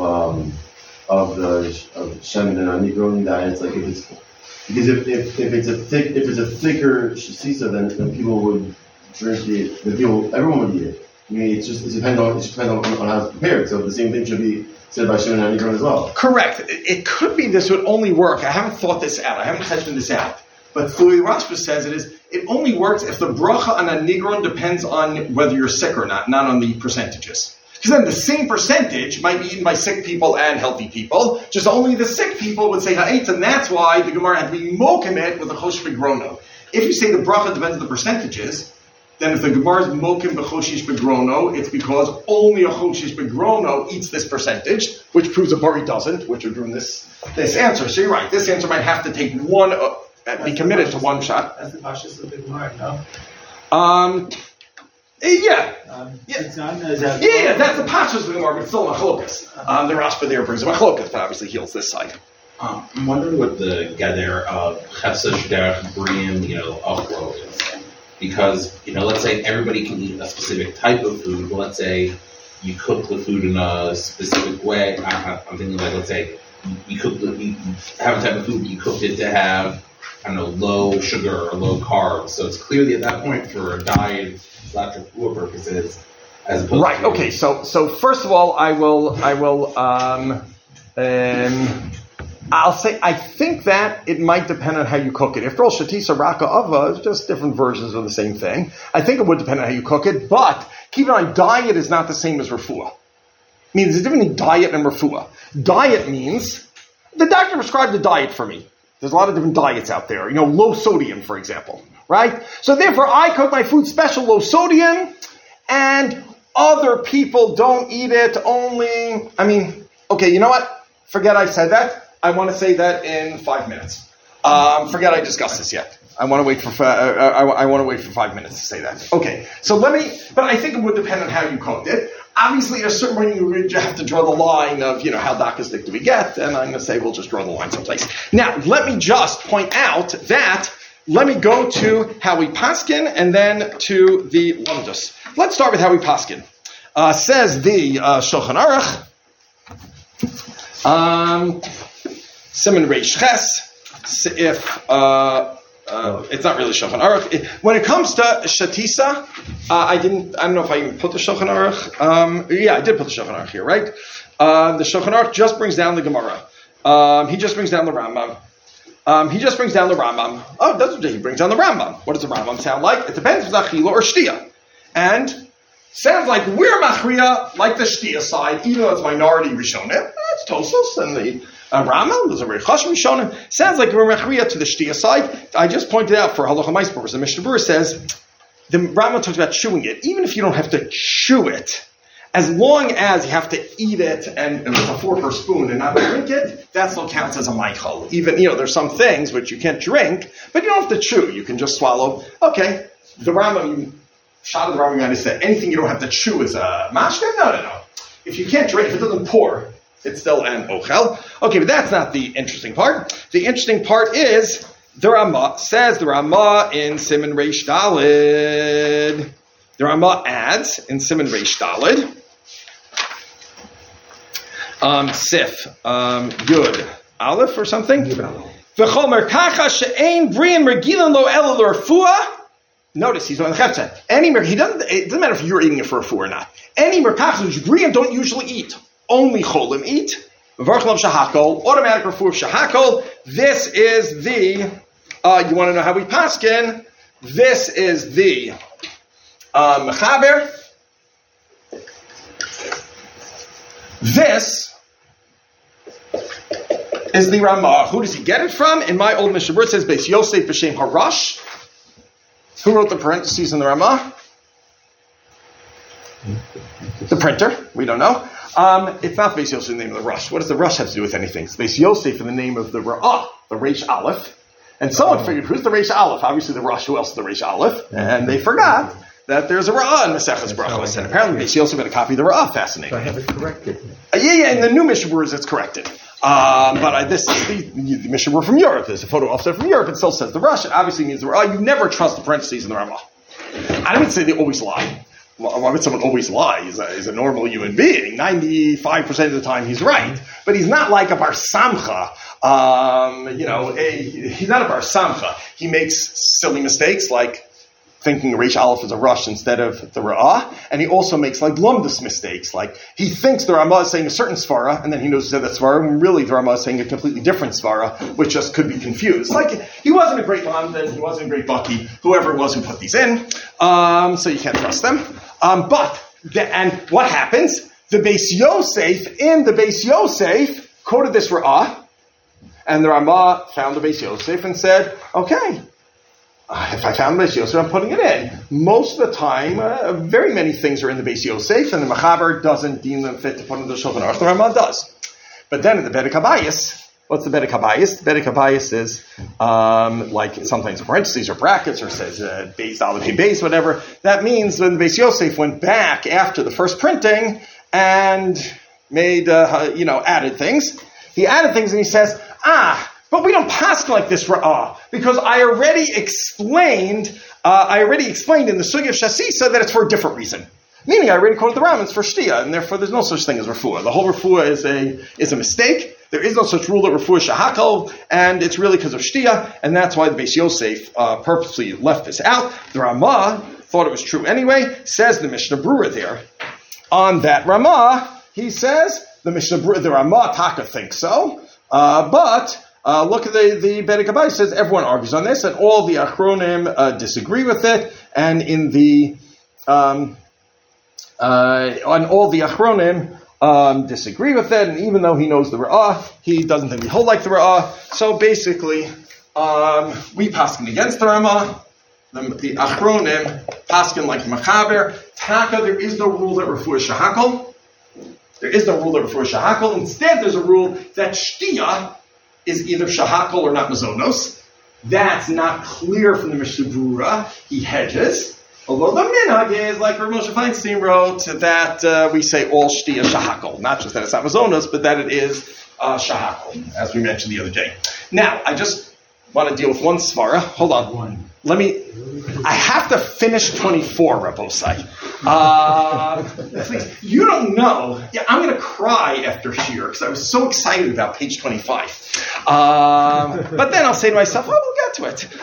shemen and nigron? That it's like if it's a thicker sisa, then people would drink it. Everyone would eat it. I mean, it depends on how it's prepared. So the same thing should be said by shemen and nigron as well. Correct. It could be this would only work. I haven't thought this out. I haven't tested this out. But the way Rashba says it only works if the bracha on a nigron depends on whether you're sick or not on the percentages. Because then the same percentage might be eaten by sick people and healthy people, just only the sick people would say ha'etz, and that's why the Gemara had to be mokim with a choshish begrono. If you say the bracha depends on the percentages, then if the Gemara is mokim b'choshish begrono, it's because only a choshish begrono eats this percentage, which proves a bari doesn't, which would ruin this answer. So you're right, this answer might have to take one... be committed to one shot. That's the pashas of the Gemara, no? Yeah, that's the pashas of the Gemara, but it's still machlokas. The Rashba there brings a machlokas, but obviously heals this side. I'm wondering what the gather of chefsa shderech briim, achlo is, because let's say everybody can eat a specific type of food. But let's say you cook the food in a specific way. I'm thinking like, let's say you have a type of food, but you cooked it to have, low sugar or low carbs. So it's clearly at that point for a diet / food purposes, as opposed right. to... Okay. So first of all, I'll say I think that it might depend on how you cook it. After all, shatisa raka ava is just different versions of the same thing. I think it would depend on how you cook it, but keep in mind, diet is not the same as refuah. I mean, there's a difference between diet and refuah. Diet means the doctor prescribed a diet for me. There's a lot of different diets out there. Low sodium, for example, right? So therefore, I cook my food special low sodium, and other people don't eat it only... okay, you know what? Forget I said that. I want to say that in 5 minutes. Forget I discussed this yet. I want to wait for 5 minutes to say that. Okay, but I think it would depend on how you cooked it. Obviously, at a certain point, you have to draw the line of, how dakistic do we get, and I'm going to say we'll just draw the line someplace. Now, let me just point out that, let me go to how we paskin, and then to the lumdus. Let's start with how we paskin. Says the Shulchan Aruch, Siman Reish Ches, it's not really Shulchan Aruch. When it comes to Shatisa, I don't know if I even put the Shulchan Aruch. I did put the Shulchan Aruch here, right? The Shulchan Aruch just brings down the Gemara. He just brings down the Rambam. Oh, that's what he brings down the Rambam. What does the Rambam sound like? It depends if it's achila or shtia. And sounds like we're machriya, like the shtia side, even though it's minority Rishonim. It's Tosfos and the Rambam, those are very chashuv Rishonim. Sounds like we're machriya to the shtia side. I just pointed out for halacha ma'is purpose, the Mishnah Berurah says, the Rambam talks about chewing it. Even if you don't have to chew it, as long as you have to eat it and with a fork or spoon and not drink it, that still counts as a meichel. Even, there's some things which you can't drink, but you don't have to chew. You can just swallow. Okay, the Rambam, shot of the Rambam, said anything you don't have to chew is a mashkin? No. if you can't drink, if it doesn't pour, it's still an ochel. Okay, but that's not the interesting part. The interesting part is the Ramah says the Ramah in Siman Reish Daled. The Ramah adds in Siman Reish Daled. Sif Yud Aleph or something. V'chomer kacha she'ein brian regilan lo ela l'refua. Notice he's on the chefset. It doesn't matter if you're eating it for refuah or not. Any merkachas which brian don't usually eat. Only cholim eat. V'varchlam shahakol, automatic refuah of shahakol. This is the, you want to know how we paskin? This is the mechaber. This is the Ramah. Who does he get it from? In my old Mishnah it says Beis Yosef b'Shem Harash. Who wrote the parentheses in the Ramah? The printer. We don't know. It's not Beis Yosef in the name of the Rush. What does the Rush have to do with anything? It's Beis Yosef in the name of the Ra'ah, the Reish Aleph. And someone figured, who's the Reish Aleph? Obviously the Rush. Who else is the Reish Aleph? And they forgot that there's a Ra'ah in Maseches Brachos. And apparently Beis Yosef had a copy of the Ra'ah. Fascinating. So I have it corrected. Yeah, in the new Mishnah Berurah it's corrected. But this is the Mishnah Berurah from Europe. There's a photo offset from Europe. It still says the Rush. It obviously means the Ra'ah. You never trust the parentheses in the Ramah. I don't mean to say they always lie. Why would someone always lie? He's a normal human being. 95% of the time he's right. But he's not like a Bar Samcha. He's not a Bar Samcha. He makes silly mistakes like thinking Reish Aleph is a Rush instead of the Ra'ah. And he also makes like Lumdus mistakes. Like he thinks the Ramah is saying a certain Svara, and then he knows that Svara, and really the Ramah is saying a completely different Svara, which just could be confused. Like he wasn't a great Lamdan, he wasn't a great Bucky, whoever it was who put these in. So you can't trust them. And what happens? The Beis Yosef, in the Beis Yosef, quoted this Ra'ah, and the Ramah found the Beis Yosef and said, okay, if I found Beis Yosef, I'm putting it in. Most of the time, very many things are in the Beis Yosef, and the Mechaber doesn't deem them fit to put in the Shulchan Aruch. The Ramah does. But then in the Bedek HaBayis, what's the Bedek HaBayis? The Bedek HaBayis is like sometimes parentheses or brackets, or says Beis Aleph Hey Beis, whatever. That means when Beis Yosef went back after the first printing and made added things. He added things and he says, but we don't pass like this Ra'ah, because I already explained in the Sugya of Shasisa that it's for a different reason. Meaning I already quoted the Ram, it's for Shtia, and therefore there's no such thing as Refuah. The whole Refuah is a mistake. There is no such rule that Refuah is Shahakal, and it's really because of Shtia, and that's why the Beis Yosef purposely left this out. The Ramah thought it was true anyway, says the Mishnah Berurah there. On that Ramah, he says, the Ramah Taka thinks so, but look at the Bedek HaBayis says everyone argues on this, and all the Achronim disagree with it, and in the on all the Achronim disagree with it, and even though he knows the Ra'ah, he doesn't think we hold like the Ra'ah. So basically, we paskin against the Ramah. The Achronim paskin like the Mechaber. Taka, there is no rule that Refuah is Shahakal. There is no rule that Refuah is Shahakal. Instead, there's a rule that Shtia is either Shahakal or not Mazonos. That's not clear from the Mishnah Berurah. He hedges. Although the minhag is, like Rav Moshe Feinstein wrote, that we say all Shtia Shahakal. Not just that it's not Mazonos, but that it is Shahakal, as we mentioned the other day. Now, I just want to deal with one Svara. Hold on. I have to finish 24, Rabosai. Please, you don't know. Yeah, I'm going to cry after Shir because I was so excited about page 25. But then I'll say to myself, we'll get to it.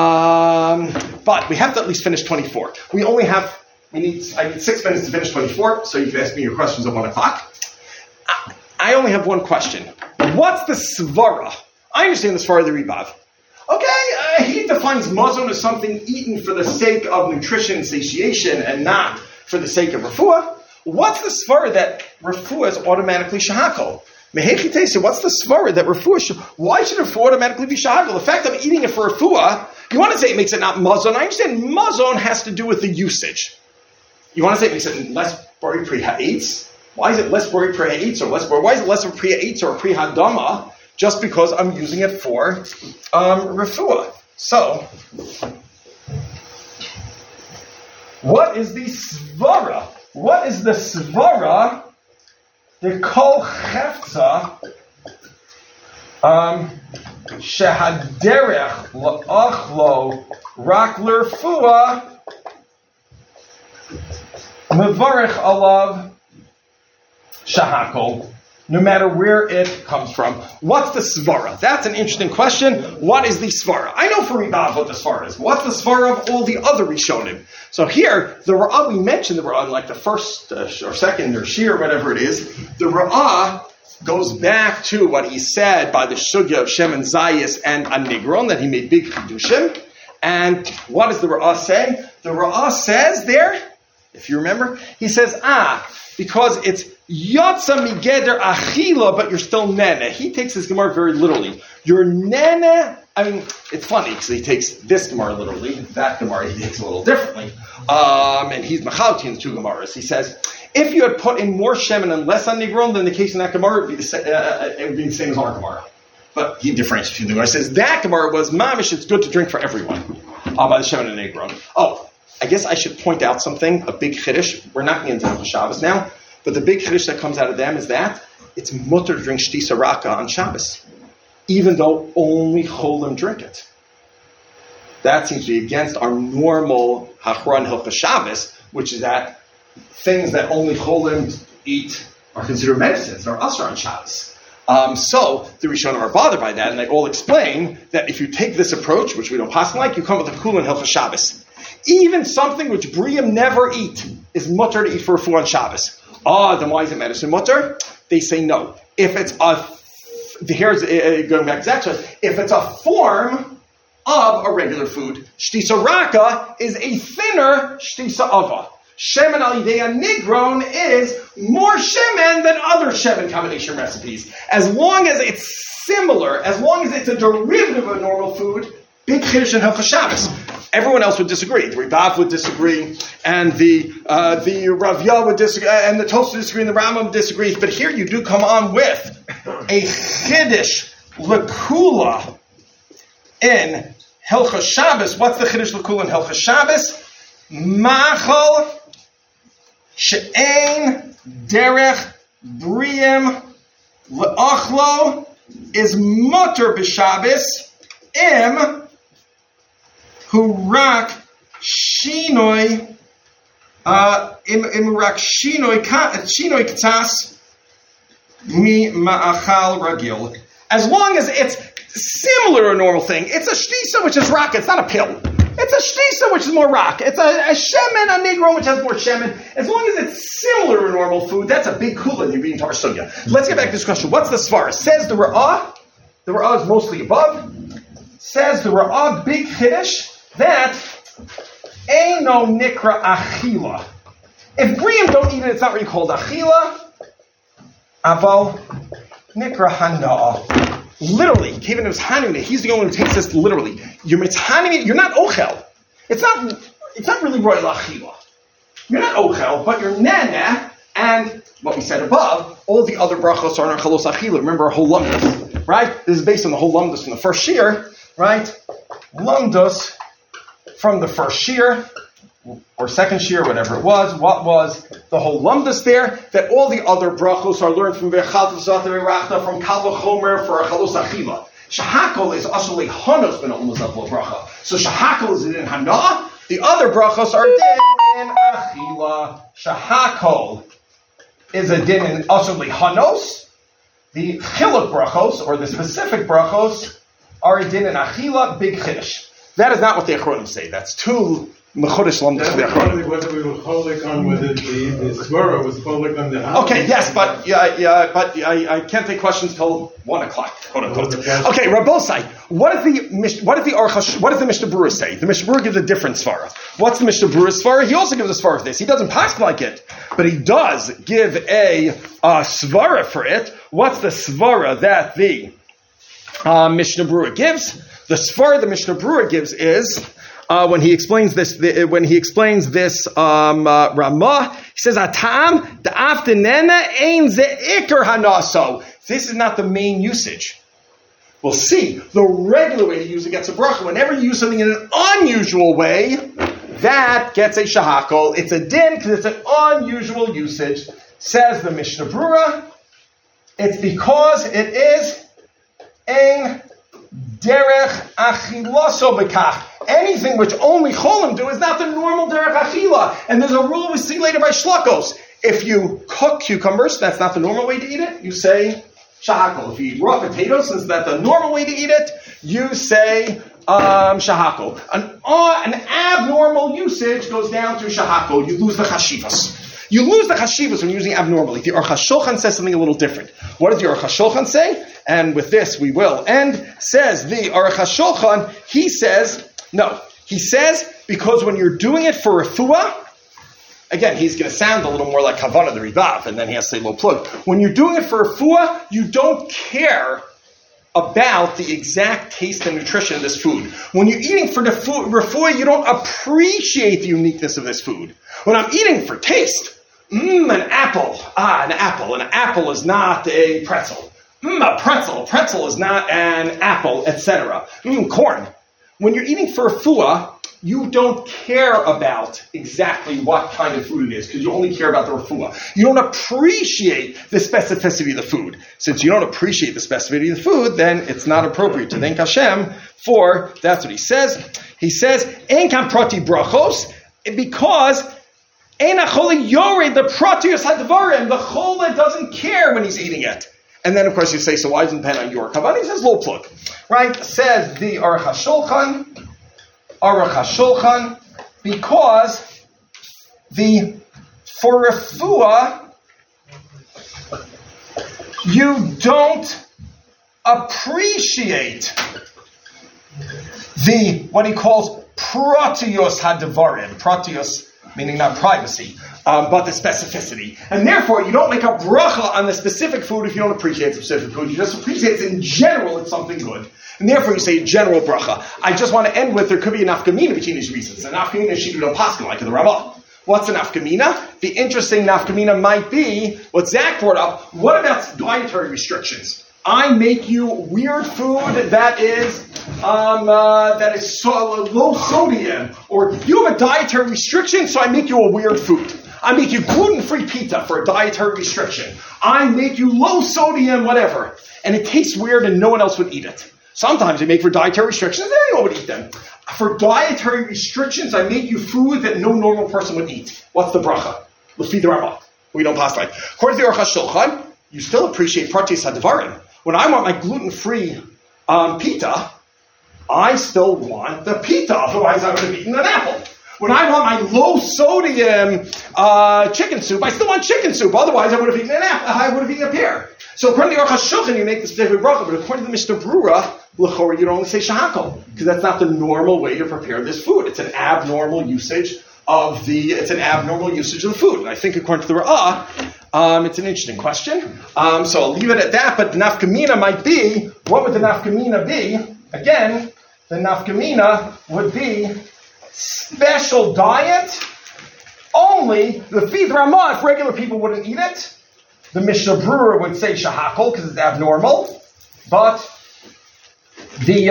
But we have to at least finish 24. I need 6 minutes to finish 24, so you can ask me your questions at 1 o'clock. I only have one question. What's the Svara? I understand the Svara of the Ribav. Okay, he defines mazon as something eaten for the sake of nutrition and satiation and not for the sake of refuah. What's the svara that refuah is automatically shahakol? What's the svara that refuah why should refuah automatically be shahakol? The fact I'm eating it for refuah, you want to say it makes it not mazon. I understand mazon has to do with the usage. You want to say it makes it less bari pri ha'etz? Why is it less bari pri ha'etz or why is it less of pri ha'etz or pri ha'dama? Just because I'm using it for refuah. So, what is the svara? What is the svara the kol chefza shehaderech la'achlo rak l'rfua mevarich alav shahakol. No matter where it comes from. What's the svara? That's an interesting question. What is the svara? I know for Ribav what the svara is. What's the svara of all the other Rishonim? So here, the Ra'ah, we mentioned the Ra'ah in like the first or second or Shir, whatever it is. The Ra'ah goes back to what he said by the Shugya of Shem and Zayis and Anigron, that he made big Chidushim. And what does the Ra'ah say? The Ra'ah says there, if you remember, he says, because it's Yotza migeder achila, but you're still nene. He takes this Gemara very literally. You're nene. I mean, it's funny because he takes this Gemara literally. That Gemara he takes a little differently. And he's Machalti in the two Gemaras. He says, if you had put in more Shemin and less on Nigron, then the case in that Gemara would be the same as our Gemara. But he differentiates between the Gemara. He says that Gemara was mamish. It's good to drink for everyone by the Shemin and Nigron. Oh, I guess I should point out something. A big chiddush. We're not getting into Shabbos now. But the big chiddush that comes out of them is that it's mutter to drink shtisa raka on Shabbos, even though only cholim drink it. That seems to be against our normal hachron hilchos Shabbos, which is that things that only cholim eat are considered medicines, are usher on Shabbos. So the Rishonim are bothered by that, and they all explain that if you take this approach, which we don't possibly like, you come with a kula and hilchos Shabbos. Even something which Briam never eat is mutter to eat for a food on Shabbos. Then why is it medicine mutter? They say no. If it's here's going back to that, if it's a form of a regular food, shtisa raka is a thinner shtisa ava. Shemen al yidei nigron is more shemen than other shemen combination recipes. As long as it's similar, as long as it's a derivative of a normal food, big chiddush in Hilchos Shabbos. Everyone else would disagree. The Ribav would disagree, and the Rav Yah would disagree, and the Tosfos would disagree, and the Rambam disagrees. But here you do come on with a chiddush lekula in Hilchos Shabbos. What's the chiddush lekula in Hilchos Shabbos? Machal she'ein derech briim le'achlo is mutter b'Shabbos im Hurak shinoi imurak shinoi katas mi ma'achal ragil. As long as it's similar to a normal thing, it's a shtisa which is rock. It's not a pill. It's a shtisa which is more rock. It's a shemen, a negro which has more shemen. As long as it's similar to normal food, that's a big kula you're being tar sugya. Let's get back to this question. What's the svara? Says the Ra'ah. The Ra'ah is mostly above. Says the Ra'ah big chiddush that Eino Nikra Achila. If Briam don't eat it, it's not really called Achila. Aval Nikra Hana. Literally, Kevin was Hanuna. He's the only one who takes this literally. You're mitzanim, you're not ochel. It's not really royal achila. You're not ochel, but you're nana, and what we said above, all the other brachos are in our chalos achila. Remember our whole lumdus, right? This is based on the whole lumdus from the first shir, right? Lumdus from the first shir, or second shir, whatever it was. What was the whole lumdus there? That all the other brachos are learned from V'chal V'zat V'rachta, from Kal V'chomer for a chalos achila. Shahakol is actually hanos ben almuzat bracha. So shahakol is in hana. The other brachos are din in achila. Shahakol is a din in actually hanos. The chiluk brachos, or the specific brachos, are a din in achila, big chiddush. That is not what the Achronim say. That's too mechodesh lamdas for the Achronim. Whether we were cholik on whether the svara was cholik on the house. Okay, yes, but I can't take questions till 1:00, quote unquote. Okay, Rabbosai, what does the Mishnah Berurah say? The Mishnah Berurah gives a different svara. What's the Mishnah Berurah svara? He also gives a svara for this. He doesn't pass like it, but he does give a svara for it. What's the svara that the Mishnah Berurah gives? The svara the Mishnah Berurah gives is when he explains this. Ramah, he says, "Atam da'aftenena ein ze'ikar hanaso." This is not the main usage. We'll see. The regular way to use it gets a bracha. Whenever you use something in an unusual way, that gets a shahakol. It's a din because it's an unusual usage. Says the Mishnah Berurah, It's because it is ein derech achilaso bekach. Anything which only cholim do is not the normal derech achila. And there's a rule we see later by shlokos. If you cook cucumbers, that's not the normal way to eat it, you say shahakol. If you eat raw potatoes, since that's the normal way to eat it, you say shahakol. An abnormal usage goes down to shahakol. You lose the chashivas. You lose the chashivas when you're using abnormally. The Aruch HaShulchan says something a little different. What does the Aruch HaShulchan say? And with this we will end. Says the Aruch HaShulchan, he says because when you're doing it for refuah, again, he's going to sound a little more like Havana the Rivav, and then he has to say low plug. When you're doing it for refuah, you don't care about the exact taste and nutrition of this food. When you're eating for the food, refuah, you don't appreciate the uniqueness of this food. When I'm eating for taste, an apple. An apple. An apple is not a pretzel. A pretzel. A pretzel is not an apple, etc. Corn. When you're eating for refuah, you don't care about exactly what kind of food it is, because you only care about the refuah. You don't appreciate the specificity of the food. Since you don't appreciate the specificity of the food, then it's not appropriate to thank Hashem for, that's what he says. He says, Ein kan prati brachos, because Ein acholi yored, the pratius hadvarim, the chola doesn't care when he's eating it. And then, of course, you say, so why doesn't it depend on your kavan? He says, lo plug. Right? Says the Aruch HaShulchan, because for refuah, you don't appreciate what he calls pratios hadvarim. Pratios meaning not privacy, but the specificity. And therefore, you don't make a bracha on the specific food if you don't appreciate the specific food. You just appreciate it in general, it's something good. And therefore, you say a general bracha. I just want to end with, there could be a nafkamina between these reasons. A nafkamina is shidduch paskin, like the Ramah. What's a nafkamina? The interesting nafkamina might be what Zach brought up. What about dietary restrictions? I make you weird food that is low sodium, or you have a dietary restriction, so I make you a weird food. I make you gluten-free pita for a dietary restriction. I make you low sodium, whatever, and it tastes weird, and no one else would eat it. Sometimes they make for dietary restrictions, and anyone would eat them. For dietary restrictions, I make you food that no normal person would eat. What's the bracha? Lefi the Ramah. We don't pass like. According to the Aruch HaShulchan, you still appreciate pratis hadvarim. When I want my gluten-free pita, I still want the pita, otherwise I would have eaten an apple. When I want my low-sodium chicken soup, I still want chicken soup, otherwise I would have eaten an apple. I would have eaten a pear. So according to the Aruch HaShulchan, you make the specific bracha, but according to the Mishnah Brura, l'chora, you don't only say shahakol, because that's not the normal way to prepare this food. It's an abnormal usage of the food. And I think according to the Ra'ah, it's an interesting question. So I'll leave it at that, but the nafkamina might be, what would the nafkamina be? Again, the nafkamina would be special diet, only the feed Ramah, if regular people wouldn't eat it. The Mishnah Brura would say shahakol, because it's abnormal, but the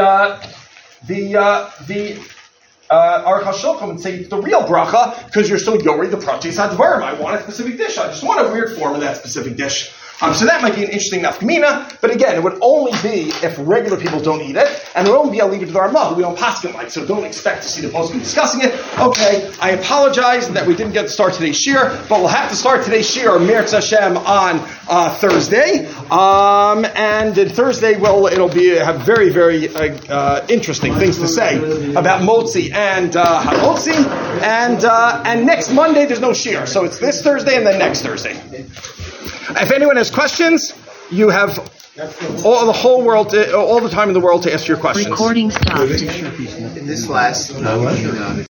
Aruch HaShulchan would say it's the real bracha, because you're so yori the pratis hadvarim. I want a specific dish. I just want a weird form of that specific dish. So that might be an interesting nafkamina, but again, it would only be if regular people don't eat it, and it would only be, I'll leave it to the Ramah, who we don't paskin like, so don't expect to see the poskim discussing it. Okay, I apologize that we didn't get to start today's shir, but we'll have to start today's shir, Meretz Hashem, on Thursday, and Thursday, it'll have very, very interesting things to say about motzi and hamotzi, and next Monday there's no shir, so it's this Thursday and then next Thursday. If anyone has questions, you have all the time in the world to ask your questions. Recording stopped. In this class,